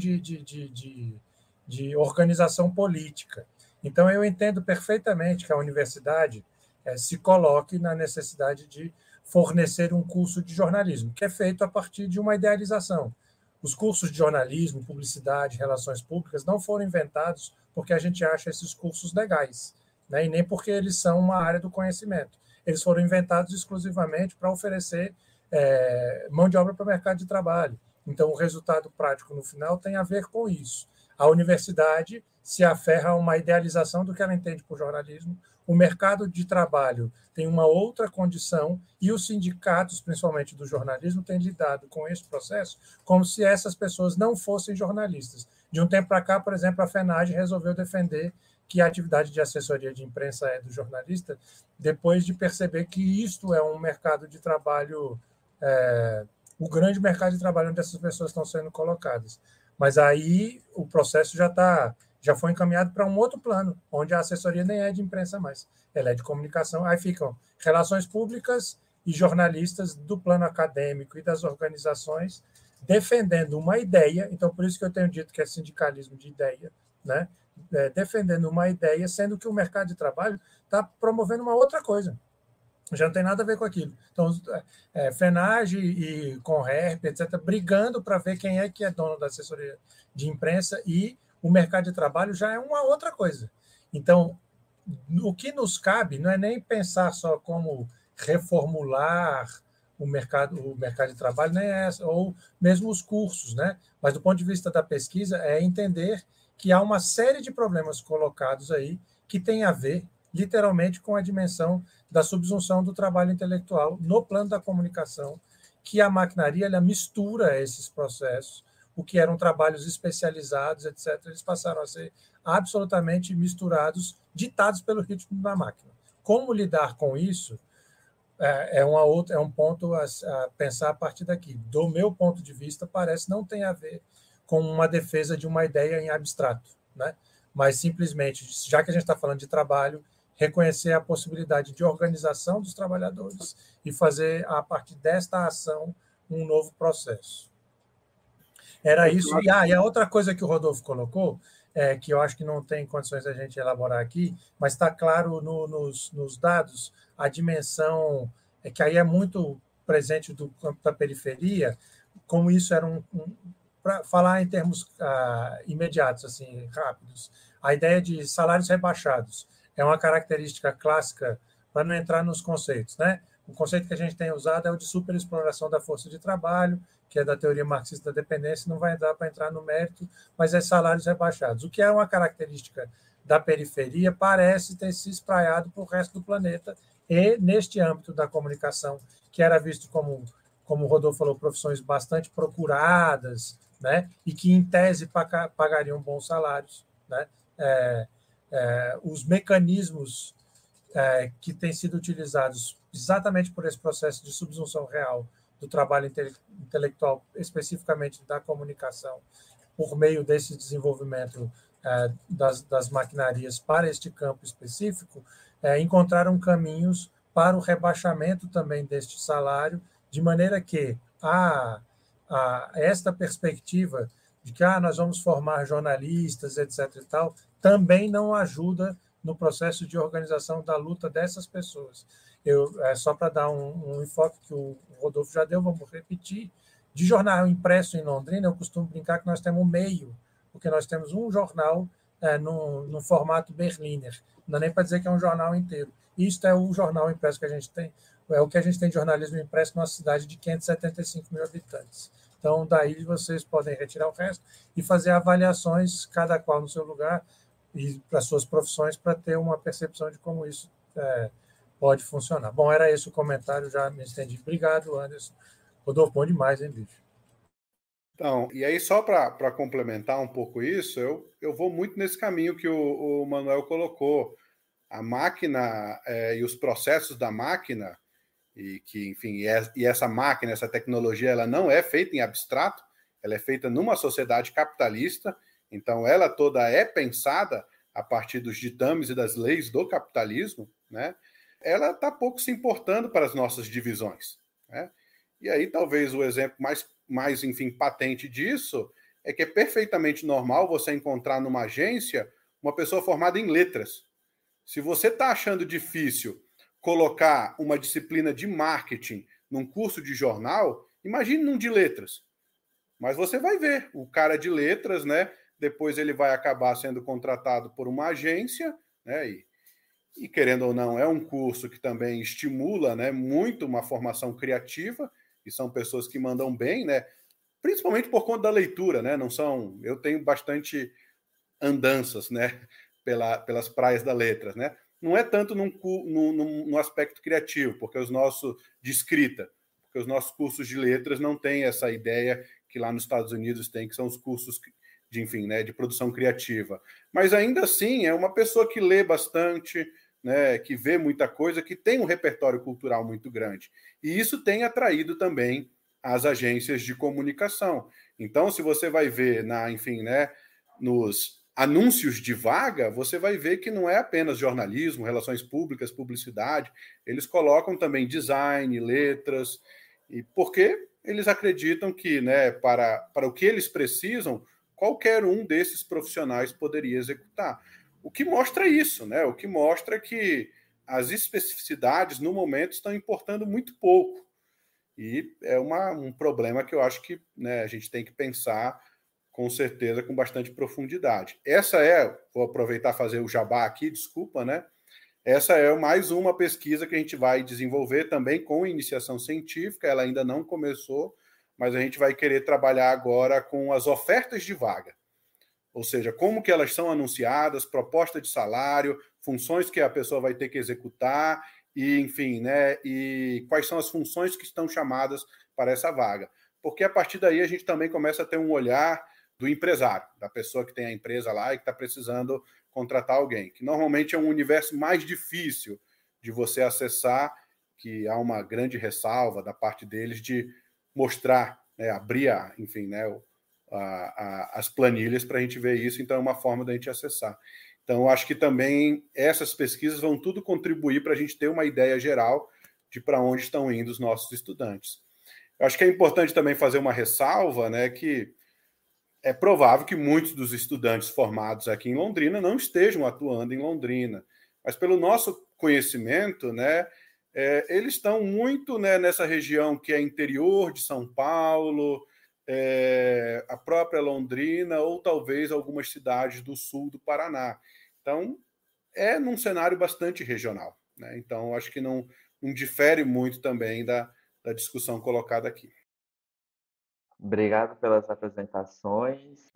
de organização política. Então, eu entendo perfeitamente que a universidade se coloque na necessidade de fornecer um curso de jornalismo, que é feito a partir de uma idealização. Os cursos de jornalismo, publicidade, relações públicas não foram inventados porque a gente acha esses cursos legais, né? E nem porque eles são uma área do conhecimento. Eles foram inventados exclusivamente para oferecer mão de obra para o mercado de trabalho. Então, o resultado prático no final tem a ver com isso. A universidade se aferra a uma idealização do que ela entende por jornalismo, o mercado de trabalho tem uma outra condição e os sindicatos, principalmente do jornalismo, têm lidado com esse processo como se essas pessoas não fossem jornalistas. De um tempo para cá, por exemplo, a FENAGE resolveu defender que a atividade de assessoria de imprensa é do jornalista, depois de perceber que isto é um mercado de trabalho, o grande mercado de trabalho onde essas pessoas estão sendo colocadas. Mas aí o processo já foi encaminhado para um outro plano, onde a assessoria nem é de imprensa mais, ela é de comunicação. Aí ficam relações públicas e jornalistas do plano acadêmico e das organizações defendendo uma ideia, então por isso que eu tenho dito que é sindicalismo de ideia, né? Defendendo uma ideia, sendo que o mercado de trabalho está promovendo uma outra coisa. Já não tem nada a ver com aquilo. Então, FENAGE e Conherp, etc., brigando para ver quem é que é dono da assessoria de imprensa, e o mercado de trabalho já é uma outra coisa. Então, o que nos cabe não é nem pensar só como reformular o mercado de trabalho, nem ou mesmo os cursos, né? Mas, do ponto de vista da pesquisa, é entender que há uma série de problemas colocados aí que tem a ver, literalmente, com a dimensão da subsunção do trabalho intelectual no plano da comunicação, que a maquinaria ela mistura esses processos, o que eram trabalhos especializados, etc., eles passaram a ser absolutamente misturados, ditados pelo ritmo da máquina. Como lidar com isso é um ponto a pensar a partir daqui. Do meu ponto de vista, parece não tem a ver com uma defesa de uma ideia em abstrato, né? Mas simplesmente, já que a gente está falando de trabalho, reconhecer a possibilidade de organização dos trabalhadores e fazer, a partir desta ação, um novo processo. Era isso. E a outra coisa que o Rodolfo colocou, que eu acho que não tem condições da gente elaborar aqui, mas está claro nos dados, a dimensão, que aí é muito presente do campo da periferia, como isso era para falar em termos imediatos, assim, rápidos, a ideia de salários rebaixados é uma característica clássica para não entrar nos conceitos, né? O conceito que a gente tem usado é o de superexploração da força de trabalho, que é da teoria marxista da dependência, não vai dar para entrar no mérito, mas é salários rebaixados. O que é uma característica da periferia parece ter se espraiado para o resto do planeta, e neste âmbito da comunicação, que era visto como o Rodolfo falou, profissões bastante procuradas, né? E que, em tese, pagariam bons salários, né? Os mecanismos que têm sido utilizados exatamente por esse processo de subsunção real do trabalho intelectual, especificamente da comunicação, por meio desse desenvolvimento das maquinarias para este campo específico, encontraram caminhos para o rebaixamento também deste salário, de maneira que esta perspectiva de que nós vamos formar jornalistas, etc. e tal, também não ajuda no processo de organização da luta dessas pessoas. Só para dar um enfoque que o Rodolfo já deu, vamos repetir, de jornal impresso em Londrina, eu costumo brincar que nós temos meio, porque nós temos um jornal no formato Berliner, não dá nem para dizer que é um jornal inteiro. Isto é o jornal impresso que a gente tem, é o que a gente tem de jornalismo impresso numa cidade de 575 mil habitantes. Então, daí vocês podem retirar o resto e fazer avaliações, cada qual no seu lugar, e para suas profissões, para ter uma percepção de como isso pode funcionar. Bom, era esse o comentário, já me estendi. Obrigado, Anderson. Rodolfo, bom demais, hein, bicho? Então, e aí só para complementar um pouco isso, eu vou muito nesse caminho que o Manuel colocou. A máquina e os processos da máquina, e que, enfim, e essa máquina, essa tecnologia, ela não é feita em abstrato, ela é feita numa sociedade capitalista, então ela toda é pensada a partir dos ditames e das leis do capitalismo, né? Ela está pouco se importando para as nossas divisões, né? E aí talvez o exemplo mais enfim, patente disso é que é perfeitamente normal você encontrar numa agência uma pessoa formada em letras. Se você está achando difícil colocar uma disciplina de marketing num curso de jornal, imagine num de letras. Mas você vai ver, o cara de letras, né? Depois ele vai acabar sendo contratado por uma agência, né? E querendo ou não, é um curso que também estimula, né, muito uma formação criativa, e são pessoas que mandam bem, né? Principalmente por conta da leitura, né? Não são. Eu tenho bastante andanças, né? Pelas praias da letras, né? Não é tanto no aspecto criativo, porque os nossos de escrita, porque os nossos cursos de letras não têm essa ideia que lá nos Estados Unidos tem, que são os cursos de, enfim, né, de produção criativa. Mas ainda assim é uma pessoa que lê bastante, né, que vê muita coisa, que tem um repertório cultural muito grande. E isso tem atraído também as agências de comunicação. Então, se você vai ver enfim, né, nos anúncios de vaga, você vai ver que não é apenas jornalismo, relações públicas, publicidade, eles colocam também design, letras, e porque eles acreditam que, né, para o que eles precisam, qualquer um desses profissionais poderia executar. O que mostra isso, né? O que mostra que as especificidades, no momento, estão importando muito pouco. E é um problema que eu acho que, né, a gente tem que pensar com certeza, com bastante profundidade. Vou aproveitar e fazer o jabá aqui, desculpa, né? Essa é mais uma pesquisa que a gente vai desenvolver também com iniciação científica, ela ainda não começou, mas a gente vai querer trabalhar agora com as ofertas de vaga. Ou seja, como que elas são anunciadas, proposta de salário, funções que a pessoa vai ter que executar, e, enfim, né? E quais são as funções que estão chamadas para essa vaga. Porque a partir daí a gente também começa a ter um olhar do empresário, da pessoa que tem a empresa lá e que está precisando contratar alguém, que normalmente é um universo mais difícil de você acessar, que há uma grande ressalva da parte deles de mostrar, né, abrir, enfim, né, as planilhas para a gente ver isso, então é uma forma da gente acessar. Então, eu acho que também essas pesquisas vão tudo contribuir para a gente ter uma ideia geral de para onde estão indo os nossos estudantes. Eu acho que é importante também fazer uma ressalva, né, que é provável que muitos dos estudantes formados aqui em Londrina não estejam atuando em Londrina, mas pelo nosso conhecimento, né, eles estão muito, né, nessa região que é interior de São Paulo, a própria Londrina ou talvez algumas cidades do sul do Paraná. Então, é num cenário bastante regional, né? Então, acho que não difere muito também da discussão colocada aqui. Obrigado pelas apresentações.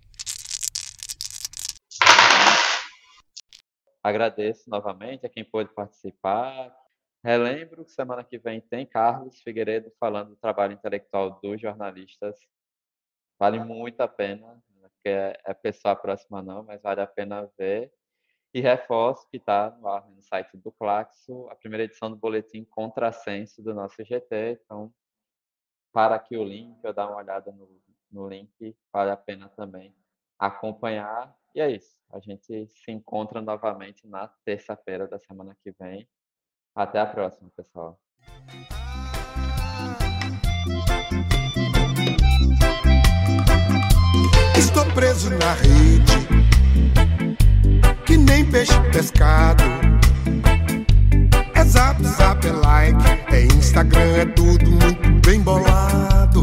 Agradeço novamente a quem pôde participar. Relembro que semana que vem tem Carlos Figueiredo falando do trabalho intelectual dos jornalistas. Vale muito a pena, porque é pessoa próxima não, mas vale a pena ver. E reforço que está no site do Claxo a primeira edição do boletim Contrassenso do nosso GT. Então, para aqui o link, ou dar uma olhada no link, vale a pena também acompanhar. E é isso. A gente se encontra novamente na terça-feira da semana que vem. Até a próxima, pessoal. Estou preso na rede, que nem peixe pescado. É zap, zap, é like, é Instagram, é tudo muito bem bolado.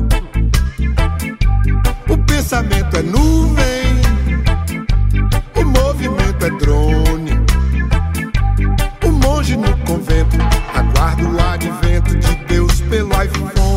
O pensamento é nuvem, o movimento é drone. O monge no convento aguarda o advento de Deus pelo iPhone.